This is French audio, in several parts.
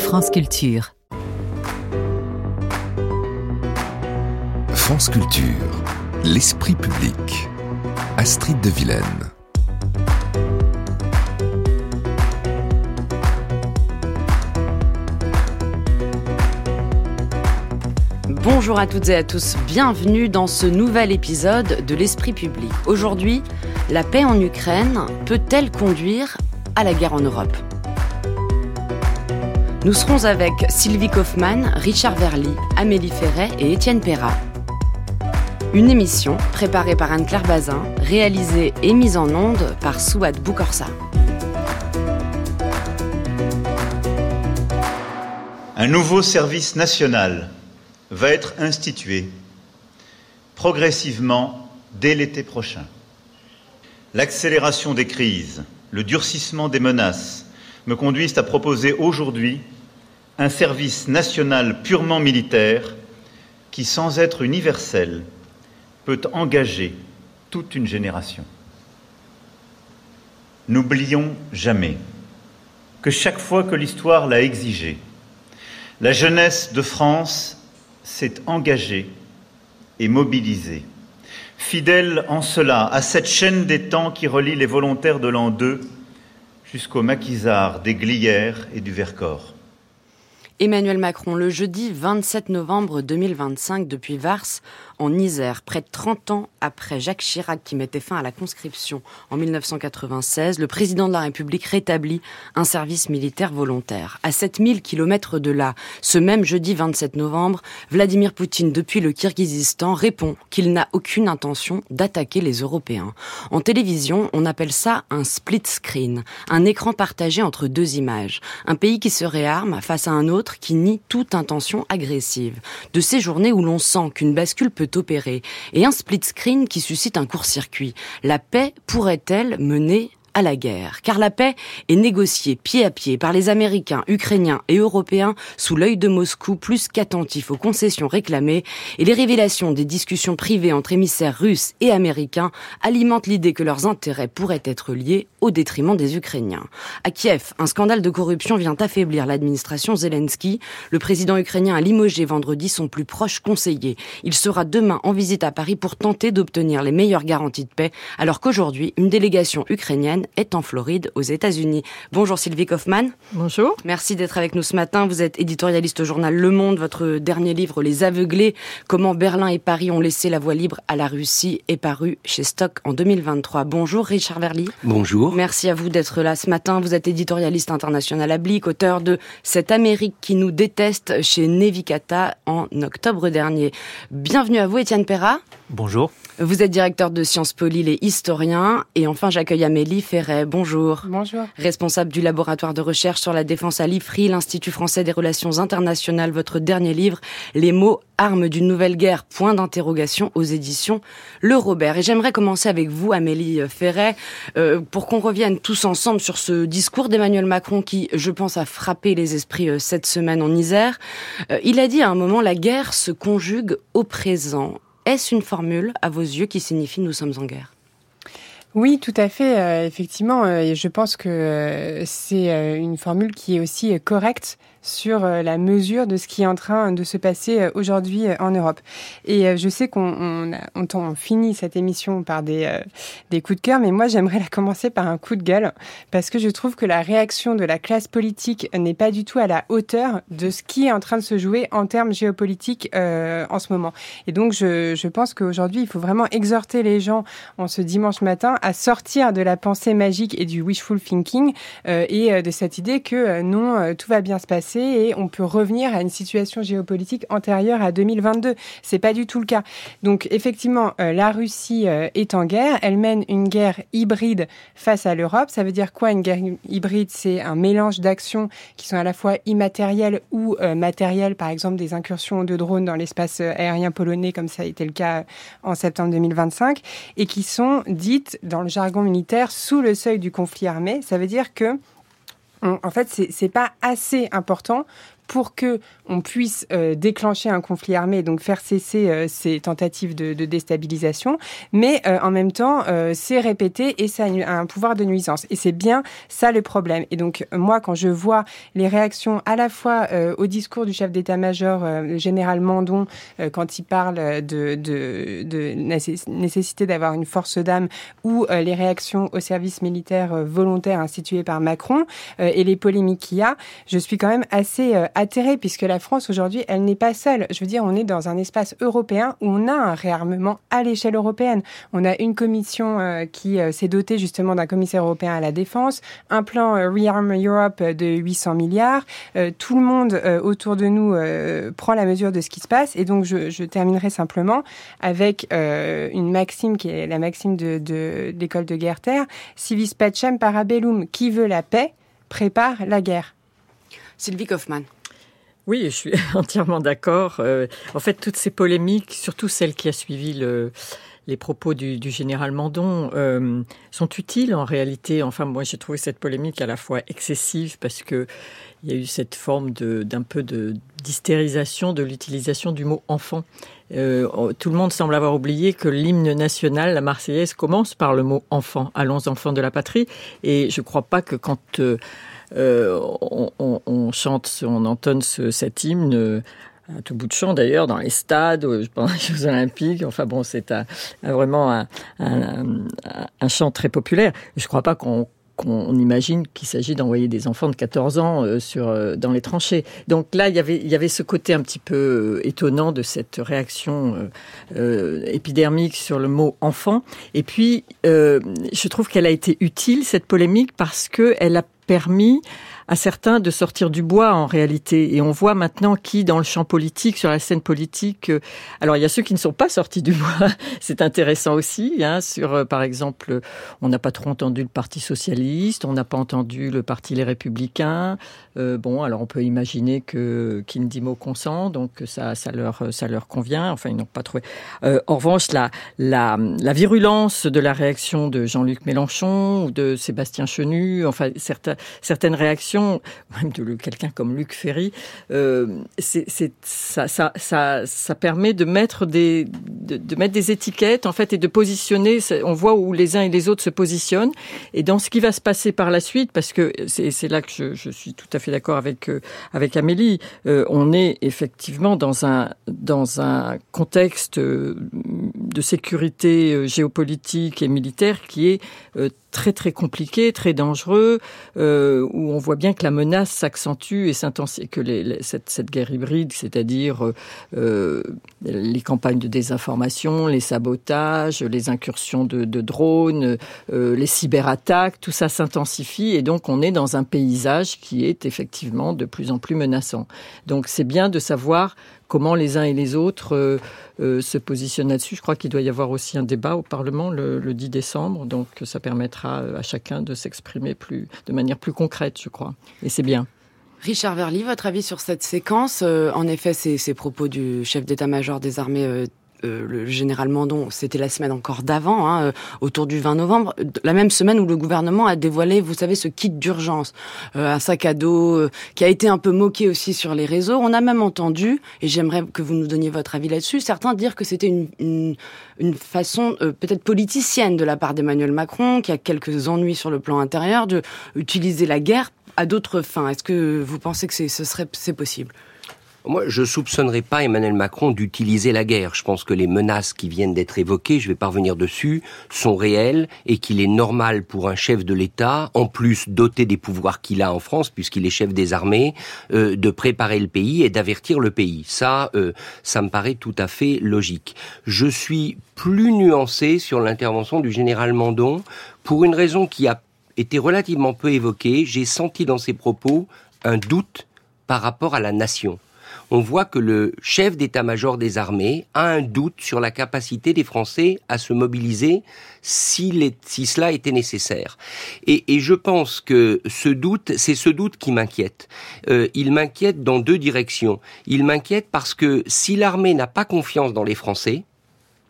France Culture. France Culture, l'esprit public. Astrid de Vilaine. Bonjour à toutes et à tous, bienvenue dans ce nouvel épisode de l'Esprit public. Aujourd'hui, la paix en Ukraine peut-elle conduire à la guerre en Europe ? Nous serons avec Sylvie Kaufmann, Richard Verly, Amélie Ferret et Étienne Perrat. Une émission préparée par Anne-Claire Bazin, réalisée et mise en onde par Souad Boukorsa. Un nouveau service national va être institué progressivement dès l'été prochain. L'accélération des crises, le durcissement des menaces me conduisent à proposer aujourd'hui un service national purement militaire qui, sans être universel, peut engager toute une génération. N'oublions jamais que chaque fois que l'histoire l'a exigé, la jeunesse de France s'est engagée et mobilisée, fidèle en cela à cette chaîne des temps qui relie les volontaires de l'an 2 jusqu'aux maquisards des Glières et du Vercors. Emmanuel Macron, le jeudi 27 novembre 2025, depuis Vars, en Isère, près de 30 ans après Jacques Chirac qui mettait fin à la conscription en 1996, le président de la République rétablit un service militaire volontaire. À 7000 km de là, ce même jeudi 27 novembre, Vladimir Poutine, depuis le Kirghizistan, répond qu'il n'a aucune intention d'attaquer les Européens. En télévision, on appelle ça un split screen, un écran partagé entre deux images. Un pays qui se réarme face à un autre qui nie toute intention agressive. De ces journées où l'on sent qu'une bascule peut opérer, et un split screen qui suscite un court-circuit. La paix pourrait-elle mener à la guerre? Car la paix est négociée pied à pied par les Américains, Ukrainiens et Européens sous l'œil de Moscou, plus qu'attentif aux concessions réclamées, et les révélations des discussions privées entre émissaires russes et américains alimentent l'idée que leurs intérêts pourraient être liés au détriment des Ukrainiens. À Kiev, un scandale de corruption vient affaiblir l'administration Zelensky. Le président ukrainien a limogé vendredi son plus proche conseiller. Il sera demain en visite à Paris pour tenter d'obtenir les meilleures garanties de paix, alors qu'aujourd'hui, une délégation ukrainienne est en Floride, aux États-Unis. Bonjour Sylvie Kaufmann. Bonjour. Merci d'être avec nous ce matin. Vous êtes éditorialiste au journal Le Monde. Votre dernier livre, Les Aveuglés, comment Berlin et Paris ont laissé la voie libre à la Russie, est paru chez Stock en 2023. Bonjour Richard Verly. Bonjour. Merci à vous d'être là ce matin. Vous êtes éditorialiste international à Blick, auteur de Cette Amérique qui nous déteste chez Nevicata en octobre dernier. Bienvenue à vous Étienne Perrat. Bonjour. Vous êtes directeur de Sciences Po Lille et historien. Et enfin, j'accueille Amélie Ferret. Bonjour. Bonjour. Responsable du laboratoire de recherche sur la défense à l'IFRI, l'Institut français des relations internationales. Votre dernier livre, Les mots, armes d'une nouvelle guerre, point d'interrogation, aux éditions Le Robert. Et j'aimerais commencer avec vous, Amélie Ferret, pour qu'on revienne tous ensemble sur ce discours d'Emmanuel Macron qui, je pense, a frappé les esprits cette semaine en Isère. Il a dit à un moment, la guerre se conjugue au présent. Est-ce une formule, à vos yeux, qui signifie « nous sommes en guerre » ? Oui, tout à fait. Effectivement, je pense que c'est une formule qui est aussi correcte sur la mesure de ce qui est en train de se passer aujourd'hui en Europe. Et je sais qu'on finit cette émission par des coups de cœur, mais moi j'aimerais la commencer par un coup de gueule, parce que je trouve que la réaction de la classe politique n'est pas du tout à la hauteur de ce qui est en train de se jouer en termes géopolitiques en ce moment. Et donc je pense qu'aujourd'hui, il faut vraiment exhorter les gens en ce dimanche matin à sortir de la pensée magique et du wishful thinking et de cette idée que non, tout va bien se passer et on peut revenir à une situation géopolitique antérieure à 2022. C'est pas du tout le cas. Donc effectivement, la Russie est en guerre. Elle mène une guerre hybride face à l'Europe. Ça veut dire quoi une guerre hybride ? C'est un mélange d'actions qui sont à la fois immatérielles ou matérielles, par exemple des incursions de drones dans l'espace aérien polonais, comme ça a été le cas en septembre 2025, et qui sont dites, dans le jargon militaire, sous le seuil du conflit armé. Ça veut dire que en fait, c'est pas assez important pour que on puisse déclencher un conflit armé, donc faire cesser ces tentatives de déstabilisation, mais en même temps, c'est répété et ça a un pouvoir de nuisance. Et c'est bien ça le problème. Et donc, moi, quand je vois les réactions à la fois au discours du chef d'état-major, le général Mandon, quand il parle de nécessité d'avoir une force d'âme, ou les réactions au service militaire volontaire institué par Macron, et les polémiques qu'il y a, je suis quand même assez atterrée, puisque la France, aujourd'hui, elle n'est pas seule. Je veux dire, on est dans un espace européen où on a un réarmement à l'échelle européenne. On a une commission qui s'est dotée justement d'un commissaire européen à la défense, un plan Rearm Europe de 800 milliards. Tout le monde autour de nous prend la mesure de ce qui se passe. Et donc, je terminerai simplement avec une maxime qui est la maxime de l'école de Goethe, Civis pacem para bellum, qui veut la paix prépare la guerre. Sylvie Kaufmann. Oui, je suis entièrement d'accord. En fait, toutes ces polémiques, surtout celle qui a suivi les propos du général Mandon, sont utiles en réalité. Enfin, moi, j'ai trouvé cette polémique à la fois excessive parce que il y a eu cette forme d'un peu d'hystérisation de l'utilisation du mot enfant. Tout le monde semble avoir oublié que l'hymne national, la Marseillaise, commence par le mot enfant. Allons enfants de la patrie. Et je ne crois pas que quand on chante, on entonne cet hymne à tout bout de champ d'ailleurs, dans les stades, pendant les Jeux Olympiques. Enfin bon, c'est vraiment un chant très populaire. Je ne crois pas qu'on imagine qu'il s'agit d'envoyer des enfants de 14 ans dans les tranchées. Donc là, il y avait ce côté un petit peu étonnant de cette réaction épidermique sur le mot enfant. Et puis, je trouve qu'elle a été utile, cette polémique, parce qu'elle a permis à certains de sortir du bois en réalité. Et on voit maintenant qui, dans le champ politique, sur la scène politique... alors, il y a ceux qui ne sont pas sortis du bois. C'est intéressant aussi. Par exemple, on n'a pas trop entendu le Parti socialiste, on n'a pas entendu le Parti Les Républicains. Alors on peut imaginer qu'Indimo consent, donc ça leur convient. Enfin, ils n'ont pas trouvé. En revanche, la virulence de la réaction de Jean-Luc Mélenchon ou de Sébastien Chenu, enfin certaines réactions, même de quelqu'un comme Luc Ferry, ça permet de mettre des étiquettes en fait et de positionner. On voit où les uns et les autres se positionnent. Et dans ce qui va se passer par la suite, parce que c'est là que je suis tout à fait d'accord avec Amélie, on est effectivement dans un contexte de sécurité géopolitique et militaire qui est très très compliqué, très dangereux, où on voit bien que la menace s'accentue et s'intensifie, que cette guerre hybride, c'est-à-dire les campagnes de désinformation, les sabotages, les incursions de drones, les cyberattaques, tout ça s'intensifie et donc on est dans un paysage qui est effectivement de plus en plus menaçant. Donc c'est bien de savoir comment les uns et les autres se positionnent là-dessus. Je crois qu'il doit y avoir aussi un débat au Parlement le 10 décembre, donc ça permettra à chacun de s'exprimer de manière plus concrète, je crois. Et c'est bien. Richard Verly, votre avis sur cette séquence ? En effet, ces propos du chef d'état-major des armées, le général Mandon, c'était la semaine encore d'avant, autour du 20 novembre, la même semaine où le gouvernement a dévoilé, vous savez, ce kit d'urgence, un sac à dos qui a été un peu moqué aussi sur les réseaux. On a même entendu, et j'aimerais que vous nous donniez votre avis là-dessus, certains dire que c'était une façon peut-être politicienne de la part d'Emmanuel Macron, qui a quelques ennuis sur le plan intérieur, de utiliser la guerre à d'autres fins. Est-ce que vous pensez que c'est possible ? Moi, je soupçonnerais pas Emmanuel Macron d'utiliser la guerre. Je pense que les menaces qui viennent d'être évoquées, je vais pas revenir dessus, sont réelles et qu'il est normal pour un chef de l'État, en plus doté des pouvoirs qu'il a en France, puisqu'il est chef des armées, de préparer le pays et d'avertir le pays. Ça me paraît tout à fait logique. Je suis plus nuancé sur l'intervention du général Mandon pour une raison qui a été relativement peu évoquée. J'ai senti dans ses propos un doute par rapport à la nation. On voit que le chef d'état-major des armées a un doute sur la capacité des Français à se mobiliser si cela était nécessaire. Et je pense que c'est ce doute qui m'inquiète. Il m'inquiète dans deux directions. Il m'inquiète parce que si l'armée n'a pas confiance dans les Français,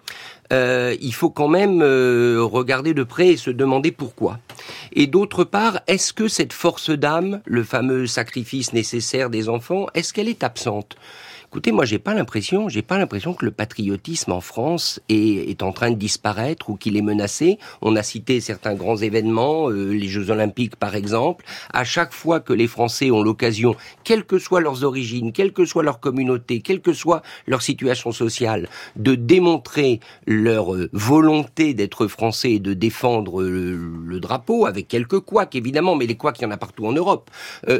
il faut quand même regarder de près et se demander pourquoi. Et d'autre part, est-ce que cette force d'âme, le fameux sacrifice nécessaire des enfants, est-ce qu'elle est absente ? Écoutez, moi, j'ai pas l'impression que le patriotisme en France est en train de disparaître ou qu'il est menacé. On a cité certains grands événements, les Jeux Olympiques par exemple. À chaque fois que les Français ont l'occasion, quelles que soient leurs origines, quelle que soit leur communauté, quelle que soit leur situation sociale, de démontrer leur volonté d'être français et de défendre le drapeau, avec quelques couacs évidemment, mais les couacs, il y en a partout en Europe.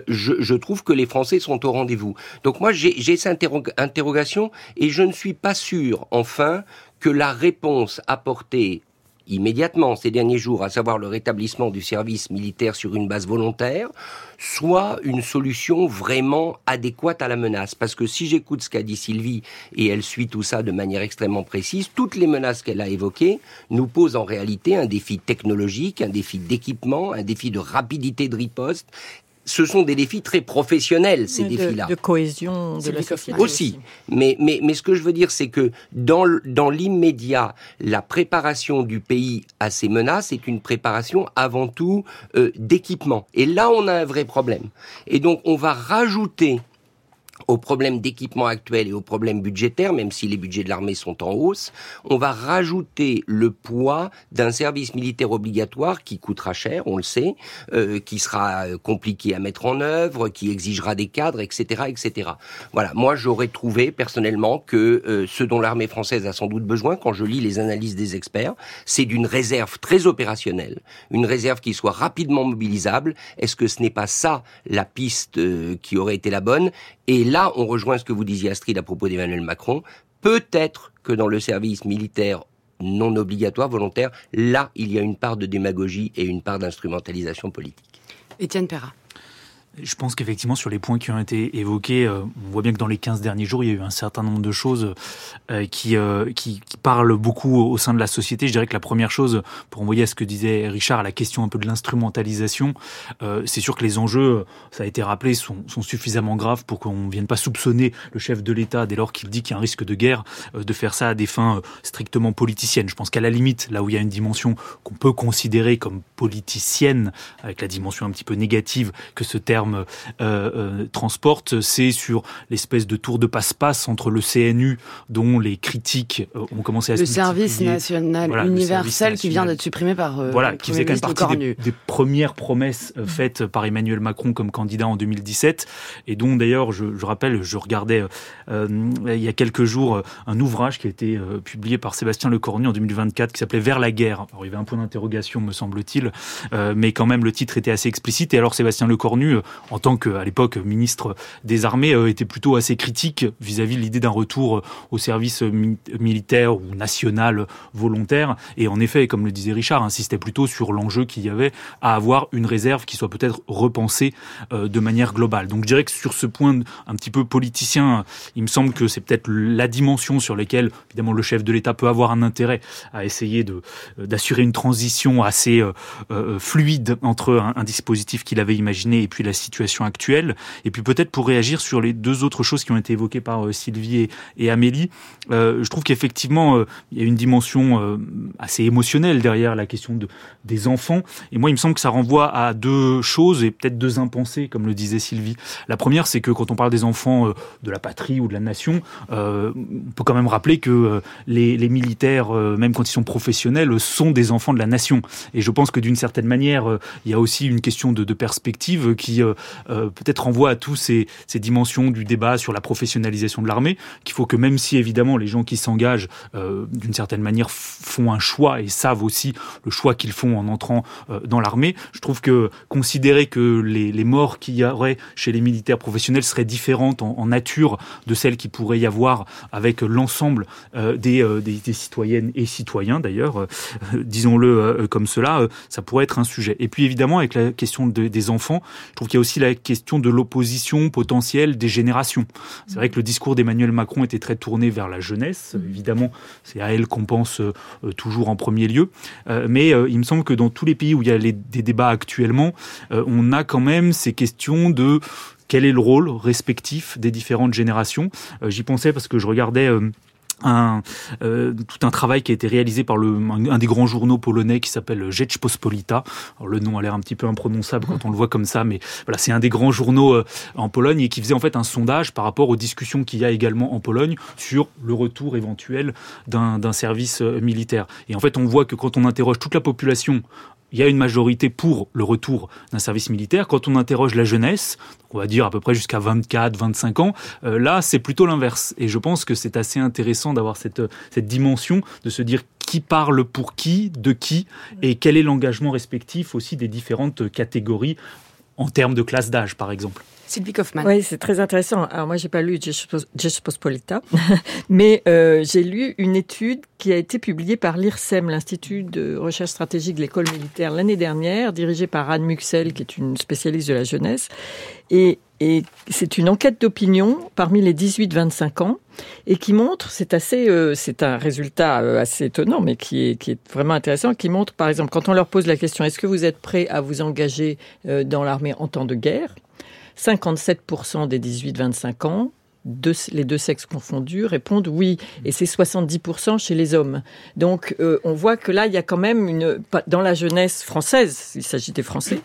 Je trouve que les Français sont au rendez-vous. Donc moi, j'ai cette interrogation, et je ne suis pas sûr, enfin, que la réponse apportée immédiatement ces derniers jours, à savoir le rétablissement du service militaire sur une base volontaire, soit une solution vraiment adéquate à la menace. Parce que si j'écoute ce qu'a dit Sylvie, et elle suit tout ça de manière extrêmement précise, toutes les menaces qu'elle a évoquées nous posent en réalité un défi technologique, un défi d'équipement, un défi de rapidité de riposte. Ce sont des défis très professionnels, ces défis-là. De cohésion de la société. Aussi. Mais ce que je veux dire, c'est que dans l'immédiat, la préparation du pays à ces menaces est une préparation avant tout d'équipement. Et là, on a un vrai problème. Et donc, on va rajouter aux problèmes d'équipement actuels et aux problèmes budgétaires, même si les budgets de l'armée sont en hausse, on va rajouter le poids d'un service militaire obligatoire qui coûtera cher, on le sait, qui sera compliqué à mettre en œuvre, qui exigera des cadres, etc., etc. Voilà, moi j'aurais trouvé personnellement que ce dont l'armée française a sans doute besoin, quand je lis les analyses des experts, c'est d'une réserve très opérationnelle, une réserve qui soit rapidement mobilisable. Est-ce que ce n'est pas ça la piste qui aurait été la bonne ? Et là, on rejoint ce que vous disiez, Astrid, à propos d'Emmanuel Macron. Peut-être que dans le service militaire non obligatoire, volontaire, là, il y a une part de démagogie et une part d'instrumentalisation politique. Étienne Perrat. Je pense qu'effectivement, sur les points qui ont été évoqués, on voit bien que dans les 15 derniers jours, il y a eu un certain nombre de choses qui parlent beaucoup au sein de la société. Je dirais que la première chose, pour envoyer à ce que disait Richard, à la question un peu de l'instrumentalisation, c'est sûr que les enjeux, ça a été rappelé, sont suffisamment graves pour qu'on ne vienne pas soupçonner le chef de l'État, dès lors qu'il dit qu'il y a un risque de guerre, de faire ça à des fins strictement politiciennes. Je pense qu'à la limite, là où il y a une dimension qu'on peut considérer comme politicienne, avec la dimension un petit peu négative que ce terme transporte, c'est sur l'espèce de tour de passe-passe entre le CNU, dont les critiques ont commencé à se multiplier. Le service national universel qui vient d'être supprimé par qui faisait quand même partie des premières promesses faites par Emmanuel Macron comme candidat en 2017, et dont d'ailleurs, je rappelle, je regardais il y a quelques jours un ouvrage qui a été publié par Sébastien Lecornu en 2024 qui s'appelait Vers la guerre. Alors, il y avait un point d'interrogation, me semble-t-il, mais quand même le titre était assez explicite. Et alors Sébastien Lecornu, en tant qu'à l'époque ministre des Armées, était plutôt assez critique vis-à-vis de l'idée d'un retour au service militaire ou national volontaire. Et en effet, comme le disait Richard, insistait plutôt sur l'enjeu qu'il y avait à avoir une réserve qui soit peut-être repensée de manière globale. Donc je dirais que sur ce point un petit peu politicien, il me semble que c'est peut-être la dimension sur laquelle, évidemment, le chef de l'État peut avoir un intérêt à essayer d'assurer une transition assez fluide entre un dispositif qu'il avait imaginé et puis la situation actuelle. Et puis peut-être pour réagir sur les deux autres choses qui ont été évoquées par Sylvie et Amélie, je trouve qu'effectivement, il y a une dimension assez émotionnelle derrière la question des enfants. Et moi, il me semble que ça renvoie à deux choses et peut-être deux impensés, comme le disait Sylvie. La première, c'est que quand on parle des enfants de la patrie ou de la nation, on peut quand même rappeler que les militaires, même quand ils sont professionnels, sont des enfants de la nation. Et je pense que d'une certaine manière, il y a aussi une question de perspective qui peut-être renvoie à tous ces dimensions du débat sur la professionnalisation de l'armée, qu'il faut que même si évidemment les gens qui s'engagent d'une certaine manière font un choix et savent aussi le choix qu'ils font en entrant dans l'armée, je trouve que considérer que les morts qu'il y aurait chez les militaires professionnels seraient différentes en nature de celles qu'il pourrait y avoir avec l'ensemble des citoyennes et citoyens d'ailleurs, disons-le comme cela, ça pourrait être un sujet. Et puis évidemment avec la question des enfants, je trouve qu'il y a aussi la question de l'opposition potentielle des générations. C'est vrai que le discours d'Emmanuel Macron était très tourné vers la jeunesse, évidemment c'est à elle qu'on pense toujours en premier lieu, mais il me semble que dans tous les pays où il y a des débats actuellement, on a quand même ces questions de quel est le rôle respectif des différentes générations. J'y pensais parce que je regardais tout un travail qui a été réalisé par un des grands journaux polonais qui s'appelle Rzeczpospolita. Alors, le nom a l'air un petit peu imprononçable quand on le voit comme ça, mais voilà, c'est un des grands journaux en Pologne et qui faisait en fait un sondage par rapport aux discussions qu'il y a également en Pologne sur le retour éventuel d'un service militaire. Et en fait, on voit que quand on interroge toute la population, il y a une majorité pour le retour d'un service militaire. Quand on interroge la jeunesse, on va dire à peu près jusqu'à 24, 25 ans, là, c'est plutôt l'inverse. Et je pense que c'est assez intéressant d'avoir cette dimension, de se dire qui parle pour qui, de qui, et quel est l'engagement respectif aussi des différentes catégories en termes de classe d'âge, par exemple. Sylvie Kaufmann. Oui, c'est très intéressant. Alors moi, j'ai pas lu Rzeczpospolita, mais j'ai lu une étude qui a été publiée par l'IRSEM, l'Institut de recherche stratégique de l'école militaire, l'année dernière, dirigée par Anne Muxel, qui est une spécialiste de la jeunesse. Et c'est une enquête d'opinion parmi les 18-25 ans et qui montre, c'est un résultat assez étonnant, mais qui est vraiment intéressant, qui montre, par exemple, quand on leur pose la question, est-ce que vous êtes prêt à vous engager dans l'armée en temps de guerre ? 57% des 18-25 ans, les deux sexes confondus, répondent oui. Et c'est 70% chez les hommes. Donc, on voit que là, il y a quand même dans la jeunesse française, il s'agit des Français,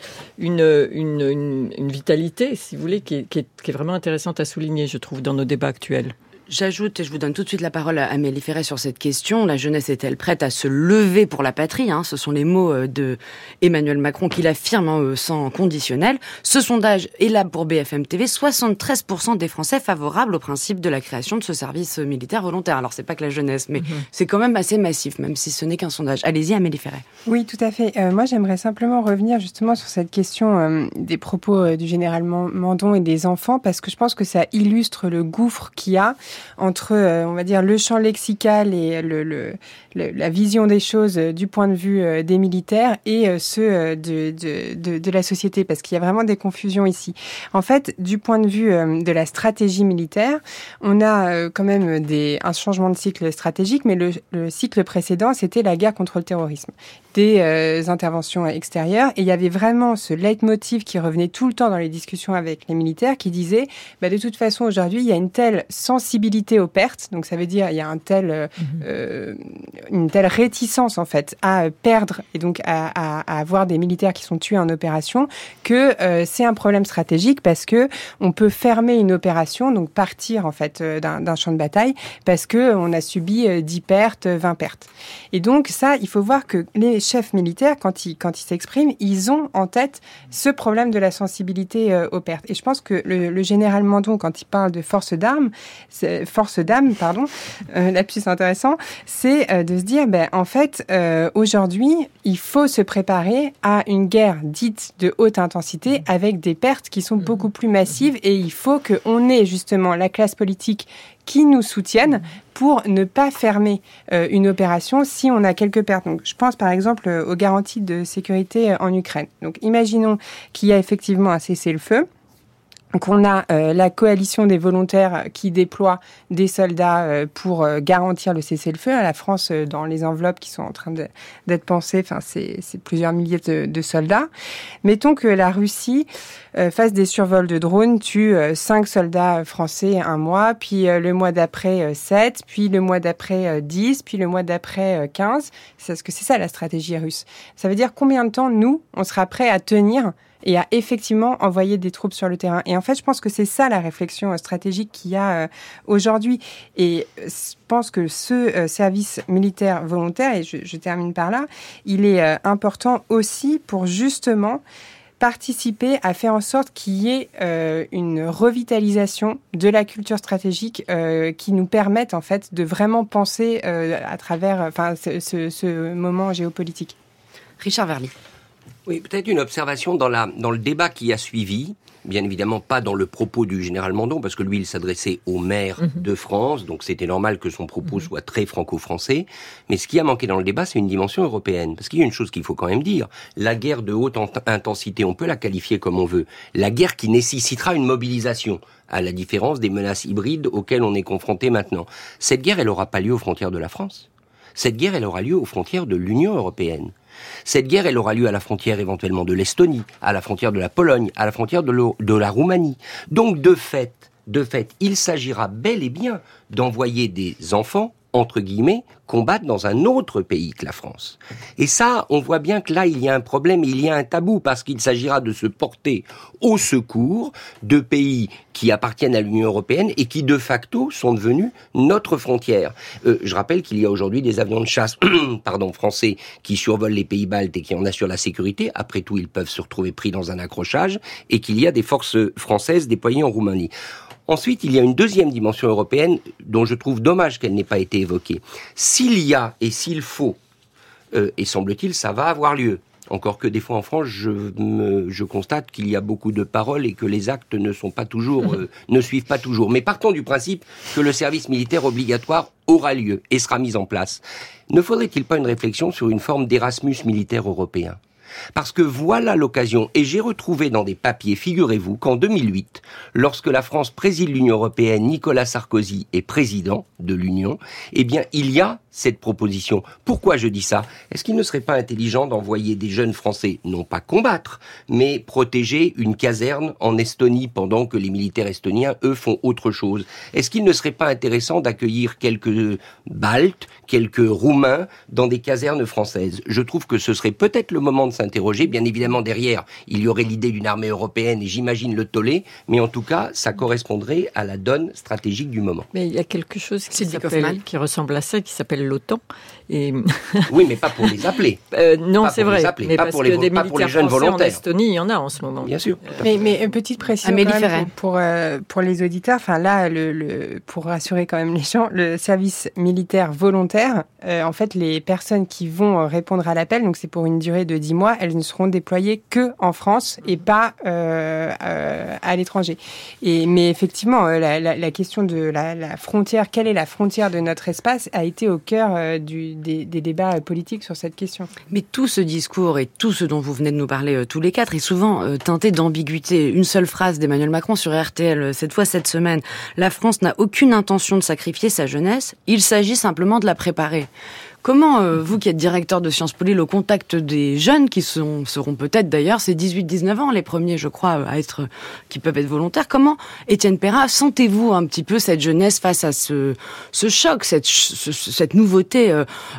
une vitalité, si vous voulez, qui est vraiment intéressante à souligner, je trouve, dans nos débats actuels. J'ajoute, et je vous donne tout de suite la parole à Amélie Ferret sur cette question, la jeunesse est-elle prête à se lever pour la patrie ? Ce sont les mots de Emmanuel Macron qui l'affirme sans conditionnel. Ce sondage est là pour BFM TV, 73% des Français favorables au principe de la création de ce service militaire volontaire. Alors c'est pas que la jeunesse, mais c'est quand même assez massif, même si ce n'est qu'un sondage. Allez-y Amélie Ferret. Oui, tout à fait. Moi j'aimerais simplement revenir justement sur cette question des propos du général Mandon et des enfants, parce que je pense que ça illustre le gouffre qu'il y a entre, on va dire, le champ lexical et la vision des choses du point de vue des militaires et ceux de la société, parce qu'il y a vraiment des confusions ici. En fait, du point de vue de la stratégie militaire, on a quand même un changement de cycle stratégique, mais le cycle précédent, c'était la guerre contre le terrorisme, des interventions extérieures, et il y avait vraiment ce leitmotiv qui revenait tout le temps dans les discussions avec les militaires, qui disait, de toute façon, aujourd'hui, il y a une telle sensibilité aux pertes, donc ça veut dire il y a une telle réticence en fait à perdre et donc à avoir des militaires qui sont tués en opération que c'est un problème stratégique, parce que on peut fermer une opération, donc partir en fait d'un champ de bataille, parce que on a subi 10 pertes, 20 pertes. Et donc ça, il faut voir que les chefs militaires, quand ils s'expriment, ils ont en tête ce problème de la sensibilité aux pertes. Et je pense que le général Mandon, quand il parle de force d'âme, lapsus intéressant, c'est de se dire, en fait, aujourd'hui, il faut se préparer à une guerre dite de haute intensité avec des pertes qui sont beaucoup plus massives, et il faut qu'on ait justement la classe politique qui nous soutiennent pour ne pas fermer une opération si on a quelques pertes. Donc, je pense par exemple aux garanties de sécurité en Ukraine. Donc, imaginons qu'il y a effectivement un cessez-le-feu. Donc on a la coalition des volontaires qui déploie des soldats pour garantir le cessez-le-feu. La France, dans les enveloppes qui sont en train d'être pensées, c'est plusieurs milliers de soldats. Mettons que la Russie fasse des survols de drones, tue 5 soldats français un mois, puis le mois d'après 7, puis le mois d'après 10, puis le mois d'après 15. Parce que c'est ça la stratégie russe. Ça veut dire combien de temps, nous, on sera prêts à tenir et à effectivement envoyer des troupes sur le terrain. Et en fait, je pense que c'est ça la réflexion stratégique qu'il y a aujourd'hui. Et je pense que ce service militaire volontaire, et je termine par là, il est important aussi pour justement participer à faire en sorte qu'il y ait une revitalisation de la culture stratégique qui nous permette en fait de vraiment penser à travers ce moment géopolitique. Richard Verly. Oui, peut-être une observation dans le débat qui a suivi, bien évidemment pas dans le propos du général Mandon, parce que lui, il s'adressait aux maires de France, donc c'était normal que son propos soit très franco-français, mais ce qui a manqué dans le débat, c'est une dimension européenne, parce qu'il y a une chose qu'il faut quand même dire, la guerre de haute intensité, on peut la qualifier comme on veut, la guerre qui nécessitera une mobilisation, à la différence des menaces hybrides auxquelles on est confronté maintenant. Cette guerre, elle n'aura pas lieu aux frontières de la France. Cette guerre, elle aura lieu aux frontières de l'Union européenne. Cette guerre, elle aura lieu à la frontière éventuellement de l'Estonie, à la frontière de la Pologne, à la frontière de la Roumanie. Donc, de fait, il s'agira bel et bien d'envoyer des enfants entre guillemets, combattre dans un autre pays que la France. Et ça, on voit bien que là, il y a un problème, il y a un tabou, parce qu'il s'agira de se porter au secours de pays qui appartiennent à l'Union européenne et qui, de facto, sont devenus notre frontière. Je rappelle qu'il y a aujourd'hui des avions de chasse français qui survolent les pays baltes et qui en assurent la sécurité. Après tout, ils peuvent se retrouver pris dans un accrochage, et qu'il y a des forces françaises déployées en Roumanie. Ensuite, il y a une deuxième dimension européenne dont je trouve dommage qu'elle n'ait pas été évoquée. S'il y a et s'il faut, et semble-t-il, ça va avoir lieu. Encore que des fois en France, je constate qu'il y a beaucoup de paroles et que les actes ne suivent pas toujours. Mais partons du principe que le service militaire obligatoire aura lieu et sera mis en place. Ne faudrait-il pas une réflexion sur une forme d'Erasmus militaire européen ? Parce que voilà l'occasion, et j'ai retrouvé dans des papiers, figurez-vous, qu'en 2008, lorsque la France préside l'Union européenne, Nicolas Sarkozy est président de l'Union, eh bien, il y a cette proposition. Pourquoi je dis ça ? Est-ce qu'il ne serait pas intelligent d'envoyer des jeunes Français, non pas combattre, mais protéger une caserne en Estonie pendant que les militaires estoniens, eux, font autre chose ? Est-ce qu'il ne serait pas intéressant d'accueillir quelques Baltes, quelques Roumains dans des casernes françaises ? Je trouve que ce serait peut-être le moment de s'interroger. Bien évidemment, derrière, il y aurait l'idée d'une armée européenne et j'imagine le tollé, mais en tout cas, ça correspondrait à la donne stratégique du moment. Mais il y a quelque chose qui ressemble à ça, qui s'appelle l'OTAN. Et... Oui, mais pas pour les appeler. Non, c'est vrai. Mais pas parce pour que des pas pour les militaires jeunes français volontaires. En Estonie, il y en a en ce moment. Bien sûr. Mais une petite précision quand même pour les auditeurs. Enfin là, pour rassurer quand même les gens, le service militaire volontaire, en fait, les personnes qui vont répondre à l'appel, donc c'est pour une durée de 10 mois, elles ne seront déployées que en France et pas à l'étranger. Mais effectivement, la question de la frontière, quelle est la frontière de notre espace, a été au cœur des débats politiques sur cette question. Mais tout ce discours et tout ce dont vous venez de nous parler tous les quatre est souvent teinté d'ambiguïté. Une seule phrase d'Emmanuel Macron sur RTL, cette fois cette semaine. La France n'a aucune intention de sacrifier sa jeunesse, il s'agit simplement de la préparer. Comment, vous qui êtes directeur de Sciences Po Lille, au contact des jeunes qui seront peut-être d'ailleurs, c'est 18-19 ans les premiers, je crois, qui peuvent être volontaires, comment, Étienne Perrat, sentez-vous un petit peu cette jeunesse face à ce choc, cette nouveauté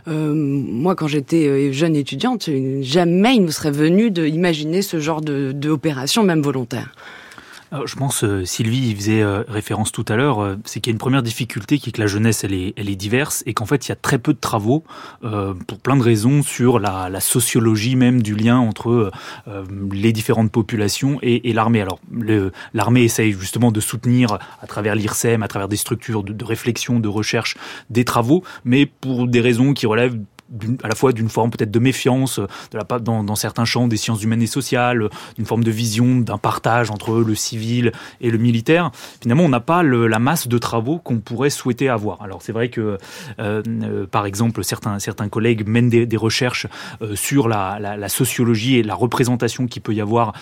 moi, quand j'étais jeune étudiante, jamais il nous serait venu d'imaginer ce genre d'opération, même volontaire. Alors, je pense, Sylvie y faisait référence tout à l'heure, c'est qu'il y a une première difficulté qui est que la jeunesse, elle est diverse et qu'en fait, il y a très peu de travaux pour plein de raisons sur la sociologie même du lien entre les différentes populations et l'armée. Alors, l'armée essaye justement de soutenir à travers l'IRSEM, à travers des structures de réflexion, de recherche, des travaux, mais pour des raisons qui relèvent à la fois d'une forme peut-être de méfiance dans certains champs des sciences humaines et sociales, d'une forme de vision d'un partage entre le civil et le militaire. Finalement, on n'a pas la masse de travaux qu'on pourrait souhaiter avoir. Alors c'est vrai que, par exemple, certains collègues mènent des recherches sur la sociologie et la représentation qu'il peut y avoir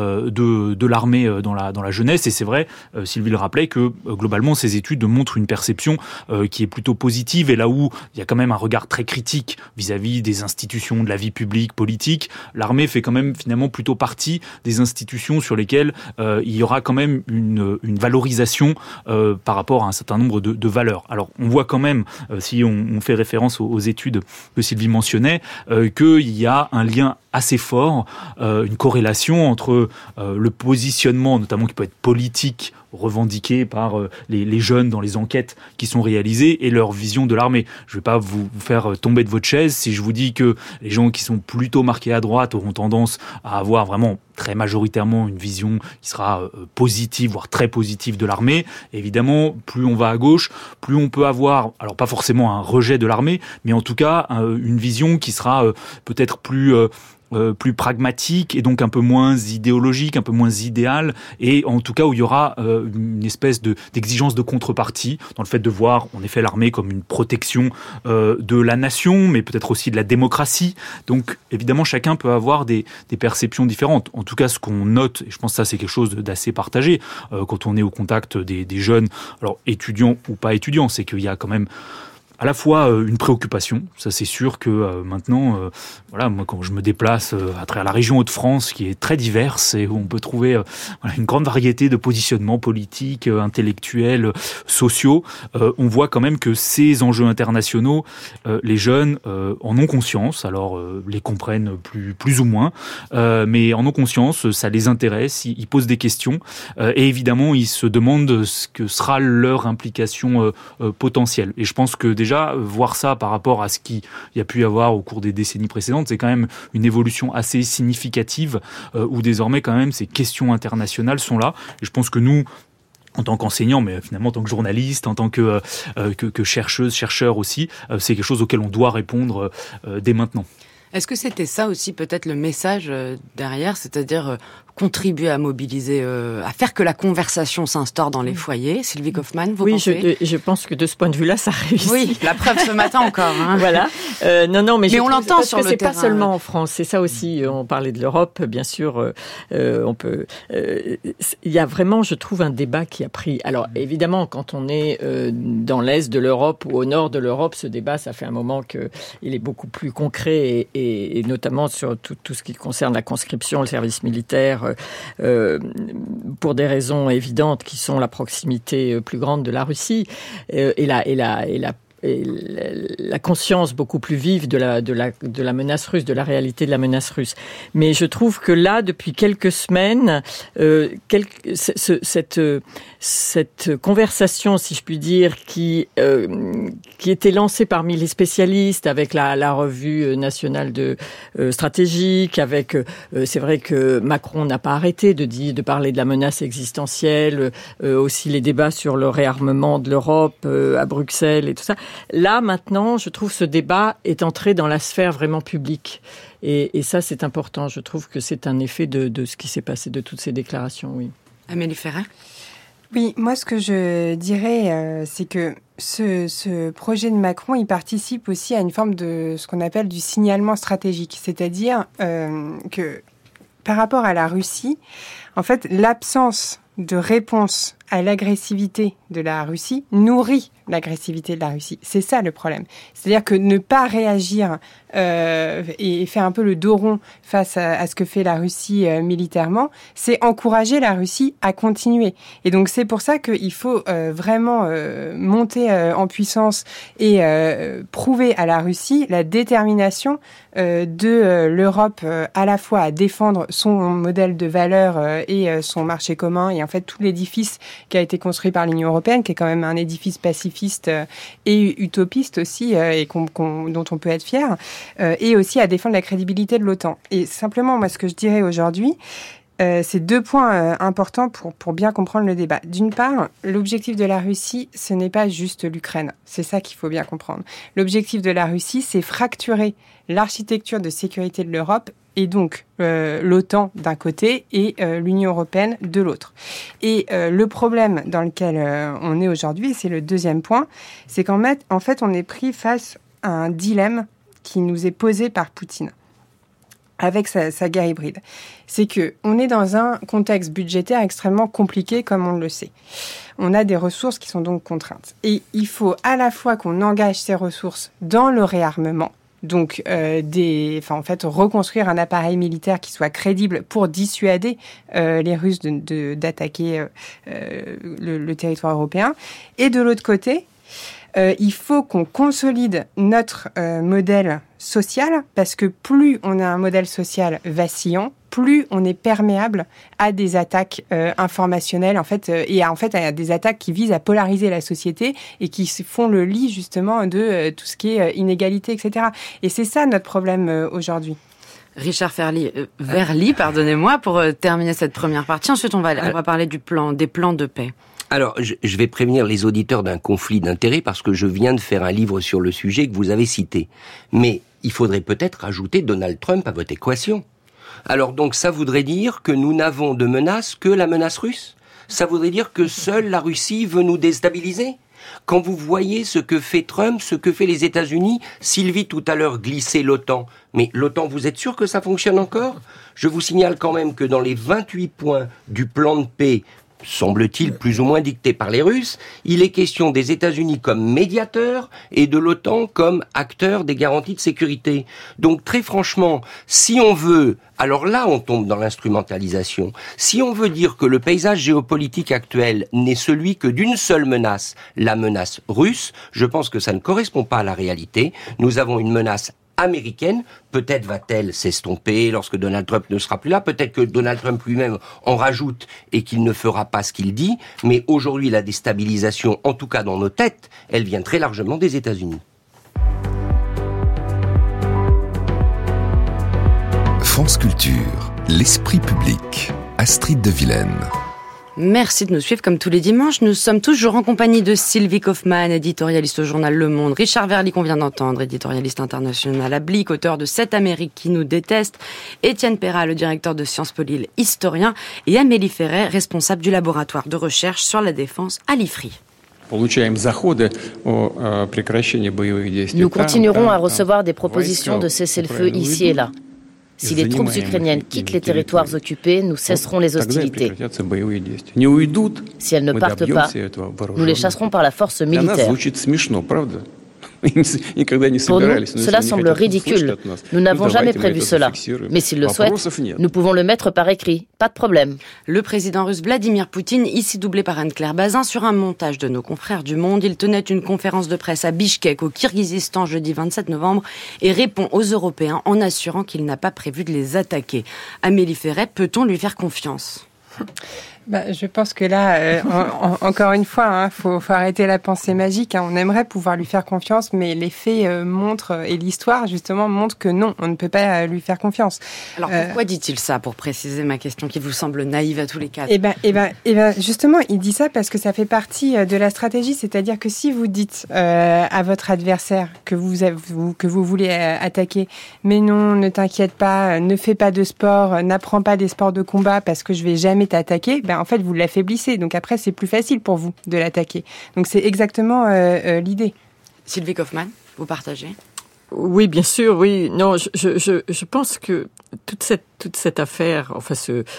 de l'armée dans la jeunesse. Et c'est vrai, Sylvie le rappelait, que globalement, ces études montrent une perception qui est plutôt positive. Et là où il y a quand même un regard très critique vis-à-vis des institutions de la vie publique, politique, l'armée fait quand même finalement plutôt partie des institutions sur lesquelles il y aura quand même une valorisation par rapport à un certain nombre de valeurs. Alors on voit quand même, si on fait référence aux études que Sylvie mentionnait, qu'il y a un lien assez fort, une corrélation entre le positionnement, notamment qui peut être politique, revendiqué par les jeunes dans les enquêtes qui sont réalisées et leur vision de l'armée. Je ne vais pas vous faire tomber de votre chaise si je vous dis que les gens qui sont plutôt marqués à droite auront tendance à avoir vraiment très majoritairement une vision qui sera positive, voire très positive de l'armée. Évidemment, plus on va à gauche, plus on peut avoir, alors pas forcément un rejet de l'armée, mais en tout cas une vision qui sera peut-être plus pragmatique et donc un peu moins idéologique, un peu moins idéal, et en tout cas où il y aura une espèce d'exigence de contrepartie dans le fait de voir en effet l'armée comme une protection de la nation, mais peut-être aussi de la démocratie. Donc évidemment chacun peut avoir des perceptions différentes. En tout cas ce qu'on note, et je pense que ça c'est quelque chose d'assez partagé quand on est au contact des jeunes, alors étudiants ou pas étudiants, c'est qu'il y a quand même à la fois une préoccupation. Ça, c'est sûr que maintenant, moi, quand je me déplace à travers la région Hauts-de-France, qui est très diverse et où on peut trouver une grande variété de positionnements politiques, intellectuels, sociaux, on voit quand même que ces enjeux internationaux, les jeunes en ont conscience. Alors, les comprennent plus ou moins, mais en ont conscience, ça les intéresse, ils posent des questions, et évidemment, ils se demandent ce que sera leur implication potentielle. Et je pense que déjà, voir ça par rapport à ce qu'il y a pu y avoir au cours des décennies précédentes, c'est quand même une évolution assez significative, où désormais, quand même, ces questions internationales sont là. Et je pense que nous, en tant qu'enseignants, mais finalement en tant que journalistes, en tant que chercheuses, chercheurs aussi, c'est quelque chose auquel on doit répondre dès maintenant. Est-ce que c'était ça aussi peut-être le message derrière, c'est-à-dire contribuer à mobiliser, à faire que la conversation s'instaure dans les foyers? Sylvie Kaufmann, vous pensez? Oui, je pense que de ce point de vue-là, ça réussit. Oui, la preuve ce matin encore. Hein. Voilà. Non, mais on l'entend sur le terrain. C'est pas seulement en France, c'est ça aussi. On parlait de l'Europe, bien sûr. On peut. Il y a vraiment, je trouve, un débat qui a pris. Alors évidemment, quand on est dans l'est de l'Europe ou au nord de l'Europe, ce débat, ça fait un moment que il est beaucoup plus concret et notamment sur tout ce qui concerne la conscription, le service militaire. Pour des raisons évidentes qui sont la proximité plus grande de la Russie et la conscience beaucoup plus vive de la menace russe, de la réalité de la menace russe. Mais je trouve que là, depuis quelques semaines, cette conversation, si je puis dire, qui était lancée parmi les spécialistes avec la revue nationale stratégique, avec c'est vrai que Macron n'a pas arrêté de parler de la menace existentielle, aussi les débats sur le réarmement de l'Europe à Bruxelles et tout ça. Là, maintenant, je trouve ce débat est entré dans la sphère vraiment publique. Et ça, c'est important. Je trouve que c'est un effet de ce qui s'est passé, de toutes ces déclarations, oui. Amélie Ferret ? Oui, moi, ce que je dirais, c'est que ce projet de Macron, il participe aussi à une forme de ce qu'on appelle du signalement stratégique. C'est-à-dire que par rapport à la Russie, en fait, l'absence de réponse à l'agressivité de la Russie nourrit l'agressivité de la Russie. C'est ça le problème. C'est-à-dire que ne pas réagir et faire un peu le dos rond face à ce que fait la Russie militairement, c'est encourager la Russie à continuer. Et donc c'est pour ça qu'il faut vraiment monter en puissance et prouver à la Russie la détermination de l'Europe à la fois à défendre son modèle de valeurs et son marché commun et en fait tout l'édifice qui a été construit par l'Union européenne, qui est quand même un édifice pacifiste et utopiste aussi, et dont on peut être fier, et aussi à défendre la crédibilité de l'OTAN. Et simplement, moi, ce que je dirais aujourd'hui, c'est 2 points importants pour bien comprendre le débat. D'une part, l'objectif de la Russie, ce n'est pas juste l'Ukraine. C'est ça qu'il faut bien comprendre. L'objectif de la Russie, c'est fracturer l'architecture de sécurité de l'Europe et donc l'OTAN d'un côté et l'Union européenne de l'autre. Et le problème dans lequel on est aujourd'hui, c'est le deuxième point, c'est qu'en fait, on est pris face à un dilemme qui nous est posé par Poutine avec sa guerre hybride. C'est qu'on est dans un contexte budgétaire extrêmement compliqué, comme on le sait. On a des ressources qui sont donc contraintes. Et il faut à la fois qu'on engage ces ressources dans le réarmement, donc reconstruire un appareil militaire qui soit crédible pour dissuader les Russes d'attaquer le territoire européen. Et de l'autre côté, il faut qu'on consolide notre modèle social, parce que plus on a un modèle social vacillant, plus on est perméable à des attaques informationnelles, et à des attaques qui visent à polariser la société et qui font le lit justement de tout ce qui est inégalité, etc. Et c'est ça notre problème aujourd'hui. Richard Verly, pardonnez-moi, pour terminer cette première partie. Ensuite, on va parler des plans de paix. Alors, je vais prévenir les auditeurs d'un conflit d'intérêts parce que je viens de faire un livre sur le sujet que vous avez cité. Mais il faudrait peut-être ajouter Donald Trump à votre équation. Alors donc, ça voudrait dire que nous n'avons de menace que la menace russe ? Ça voudrait dire que seule la Russie veut nous déstabiliser ? Quand vous voyez ce que fait Trump, ce que fait les États-Unis, Sylvie tout à l'heure glissait l'OTAN. Mais l'OTAN, vous êtes sûr que ça fonctionne encore ? Je vous signale quand même que dans les 28 points du plan de paix semble-t-il, plus ou moins dictée par les Russes. Il est question des États-Unis comme médiateurs et de l'OTAN comme acteurs des garanties de sécurité. Donc très franchement, si on veut, alors là on tombe dans l'instrumentalisation, si on veut dire que le paysage géopolitique actuel n'est celui que d'une seule menace, la menace russe, je pense que ça ne correspond pas à la réalité. Nous avons une menace américaine, peut-être va-t-elle s'estomper lorsque Donald Trump ne sera plus là, peut-être que Donald Trump lui-même en rajoute et qu'il ne fera pas ce qu'il dit, mais aujourd'hui la déstabilisation, en tout cas dans nos têtes, elle vient très largement des États-Unis. France Culture, l'esprit public, Astrid de Vilaine. Merci de nous suivre comme tous les dimanches. Nous sommes toujours en compagnie de Sylvie Kaufmann, éditorialiste au journal Le Monde, Richard Verly qu'on vient d'entendre, éditorialiste international à Blick, auteur de 7 Amériques qui nous détestent, Étienne Perrat, le directeur de Sciences Po Lille, historien, et Amélie Ferret, responsable du laboratoire de recherche sur la défense à l'IFRI. Nous continuerons à recevoir des propositions de cessez-le-feu ici et là. Si les troupes ukrainiennes quittent les territoires occupés, nous cesserons les hostilités. Si elles ne partent pas, nous les chasserons par la force militaire. Pour nous, cela semble ridicule. Nous n'avons jamais prévu cela. Mais s'ils le souhaitent, nous pouvons le mettre par écrit. Pas de problème. Le président russe Vladimir Poutine, ici doublé par Anne-Claire Bazin, sur un montage de nos confrères du Monde. Il tenait une conférence de presse à Bichkek, au Kirghizistan, jeudi 27 novembre, et répond aux Européens en assurant qu'il n'a pas prévu de les attaquer. Amélie Ferret, peut-on lui faire confiance ? Je pense que là, encore une fois, faut arrêter la pensée magique. On aimerait pouvoir lui faire confiance, mais les faits montrent, et l'histoire justement montre que non, on ne peut pas lui faire confiance. Alors pourquoi dit-il ça, pour préciser ma question qui vous semble naïve à tous les quatre ? Justement, il dit ça parce que ça fait partie de la stratégie, c'est-à-dire que si vous dites à votre adversaire que vous voulez attaquer, mais non, ne t'inquiète pas, ne fais pas de sport, n'apprends pas des sports de combat parce que je vais jamais t'attaquer. En fait, vous l'affaiblissez. Donc après, c'est plus facile pour vous de l'attaquer. Donc c'est exactement l'idée. Sylvie Kaufmann, vous partagez ? Oui, bien sûr, oui. Non, je pense que toute cette affaire, enfin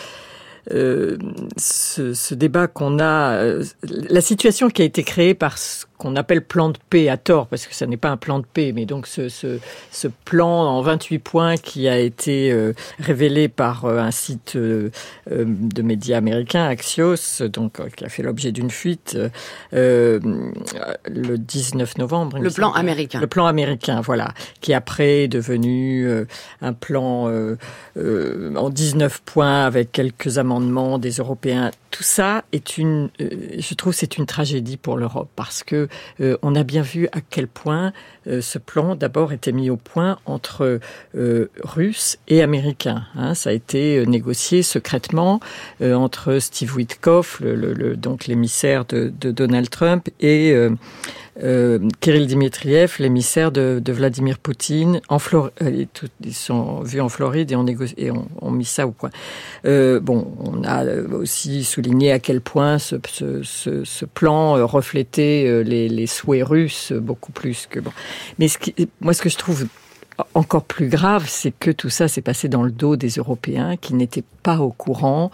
ce débat qu'on a, la situation qui a été créée par ce qu'on appelle plan de paix à tort, parce que ça n'est pas un plan de paix, mais donc ce plan en 28 points qui a été révélé par un site de médias américain, Axios, donc qui a fait l'objet d'une fuite le 19 novembre. Le plan américain. Le plan américain, voilà, qui après est devenu un plan en 19 points avec quelques amendements des Européens. Tout ça est je trouve, c'est une tragédie pour l'Europe parce que on a bien vu à quel point ce plan d'abord était mis au point entre Russes et Américains. Ça a été négocié secrètement entre Steve Witkoff, donc l'émissaire de Donald Trump, et Kirill Dmitriev, l'émissaire de Vladimir Poutine, ils sont vus en Floride et on mis ça au point. On a aussi souligné à quel point ce plan reflétait les souhaits russes beaucoup plus que bon. Mais ce que je trouve encore plus grave, c'est que tout ça s'est passé dans le dos des Européens qui n'étaient pas au courant.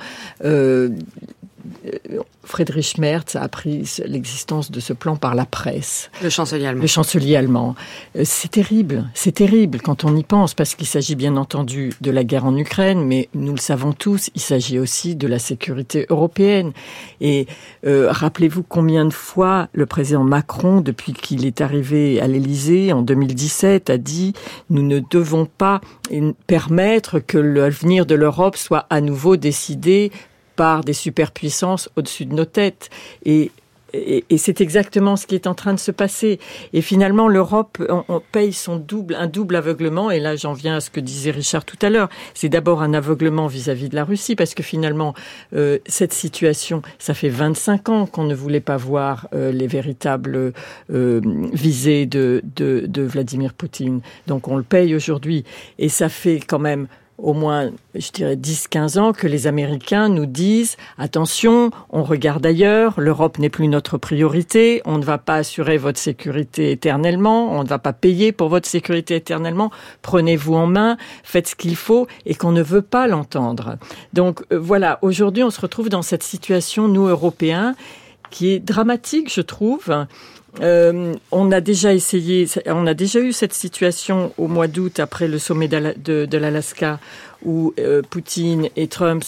Friedrich Merz a appris l'existence de ce plan par la presse. Le chancelier allemand. Le chancelier allemand. C'est terrible quand on y pense, parce qu'il s'agit bien entendu de la guerre en Ukraine, mais nous le savons tous, il s'agit aussi de la sécurité européenne. Et rappelez-vous combien de fois le président Macron, depuis qu'il est arrivé à l'Élysée en 2017, a dit « Nous ne devons pas permettre que l'avenir de l'Europe soit à nouveau décidé par des superpuissances au-dessus de nos têtes. » Et c'est exactement ce qui est en train de se passer. Et finalement, l'Europe, on paye un double aveuglement. Et là, j'en viens à ce que disait Richard tout à l'heure. C'est d'abord un aveuglement vis-à-vis de la Russie, parce que finalement, cette situation, ça fait 25 ans qu'on ne voulait pas voir les véritables visées de Vladimir Poutine. Donc on le paye aujourd'hui. Et ça fait quand même au moins, je dirais 10-15 ans, que les Américains nous disent « Attention, on regarde ailleurs, l'Europe n'est plus notre priorité, on ne va pas assurer votre sécurité éternellement, on ne va pas payer pour votre sécurité éternellement, prenez-vous en main, faites ce qu'il faut » et qu'on ne veut pas l'entendre. Donc voilà, aujourd'hui on se retrouve dans cette situation, nous Européens, qui est dramatique, je trouve. On a déjà eu cette situation au mois d'août après le sommet de l'Alaska où Poutine et Trump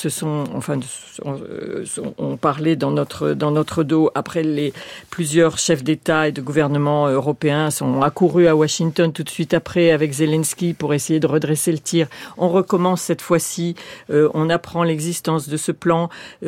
ont parlé dans notre dos après plusieurs chefs d'État et de gouvernement européens sont accourus à Washington tout de suite après avec Zelensky pour essayer de redresser le tir. On recommence cette fois-ci, on apprend l'existence de ce plan.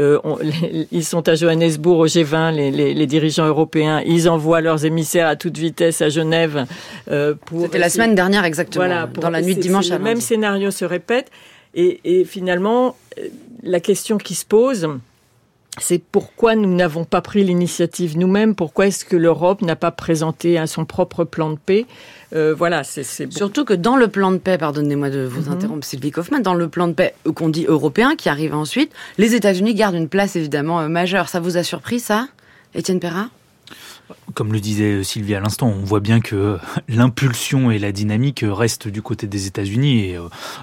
Ils sont à Johannesburg au G20, les dirigeants européens, ils envoient leurs émissaires à toute vitesse à Genève C'était la semaine dernière exactement, voilà, dans la nuit de dimanche à lundi. Le même scénario se répète. Et finalement, la question qui se pose, c'est pourquoi nous n'avons pas pris l'initiative nous-mêmes, pourquoi est-ce que l'Europe n'a pas présenté son propre plan de paix. Voilà, c'est bon. Surtout que dans le plan de paix, pardonnez-moi de vous interrompre Sylvie Kaufmann, dans le plan de paix qu'on dit européen, qui arrive ensuite, les États-Unis gardent une place évidemment majeure. Ça vous a surpris ça, Étienne Perrat ? Comme le disait Sylvie à l'instant, on voit bien que l'impulsion et la dynamique restent du côté des États-Unis et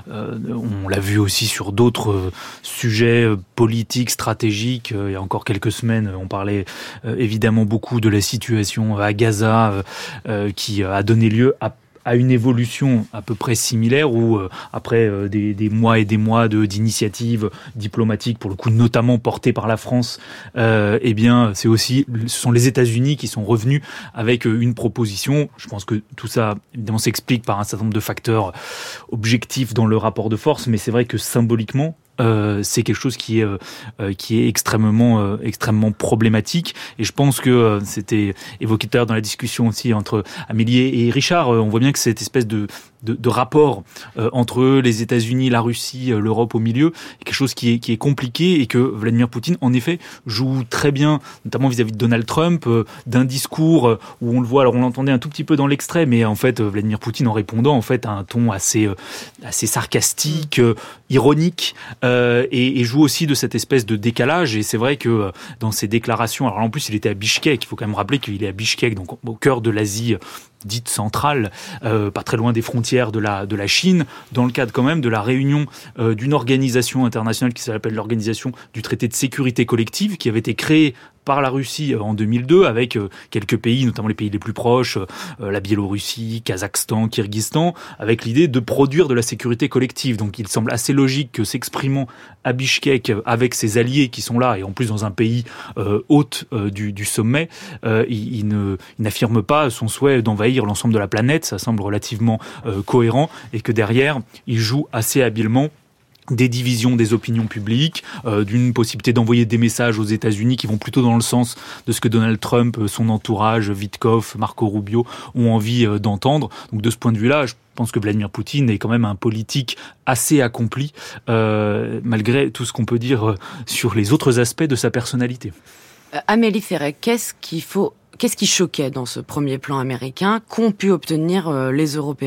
on l'a vu aussi sur d'autres sujets politiques, stratégiques. Il y a encore quelques semaines, on parlait évidemment beaucoup de la situation à Gaza qui a donné lieu à une évolution à peu près similaire où après des mois et des mois d'initiatives diplomatiques, pour le coup notamment portées par la France, eh bien ce sont les États-Unis qui sont revenus avec une proposition. Je pense que tout ça évidemment s'explique par un certain nombre de facteurs objectifs dans le rapport de force, mais c'est vrai que symboliquement c'est quelque chose qui est extrêmement problématique, et je pense que c'était évoqué tout à l'heure dans la discussion aussi entre Amélie et Richard. On voit bien que cette espèce de rapport entre les États-Unis, la Russie, l'Europe au milieu est quelque chose qui est compliqué, et que Vladimir Poutine en effet joue très bien, notamment vis-à-vis de Donald Trump, d'un discours où on le voit, alors on l'entendait un tout petit peu dans l'extrait, mais en fait Vladimir Poutine en répondant en fait à un ton assez sarcastique, ironique, et joue aussi de cette espèce de décalage. Et c'est vrai que dans ses déclarations, alors en plus il était à Bichkek, il faut quand même rappeler qu'il est à Bichkek, donc au cœur de l'Asie dite centrale, pas très loin des frontières de la Chine, dans le cadre quand même de la réunion d'une organisation internationale qui s'appelle l'Organisation du traité de sécurité collective, qui avait été créée par la Russie en 2002 avec quelques pays, notamment les pays les plus proches, la Biélorussie, Kazakhstan, Kirghizstan, avec l'idée de produire de la sécurité collective. Donc il semble assez logique que s'exprimant à Bichkek avec ses alliés qui sont là, et en plus dans un pays hôte du sommet, il n'affirme pas son souhait d'envahir l'ensemble de la planète. Ça semble relativement cohérent, et que derrière il joue assez habilement des divisions des opinions publiques, d'une possibilité d'envoyer des messages aux États-Unis qui vont plutôt dans le sens de ce que Donald Trump, son entourage, Witkoff, Marco Rubio ont envie d'entendre. Donc de ce point de vue-là, je pense que Vladimir Poutine est quand même un politique assez accompli, malgré tout ce qu'on peut dire sur les autres aspects de sa personnalité. Amélie Ferret, qu'est-ce qui choquait dans ce premier plan américain qu'ont pu obtenir les Européens ?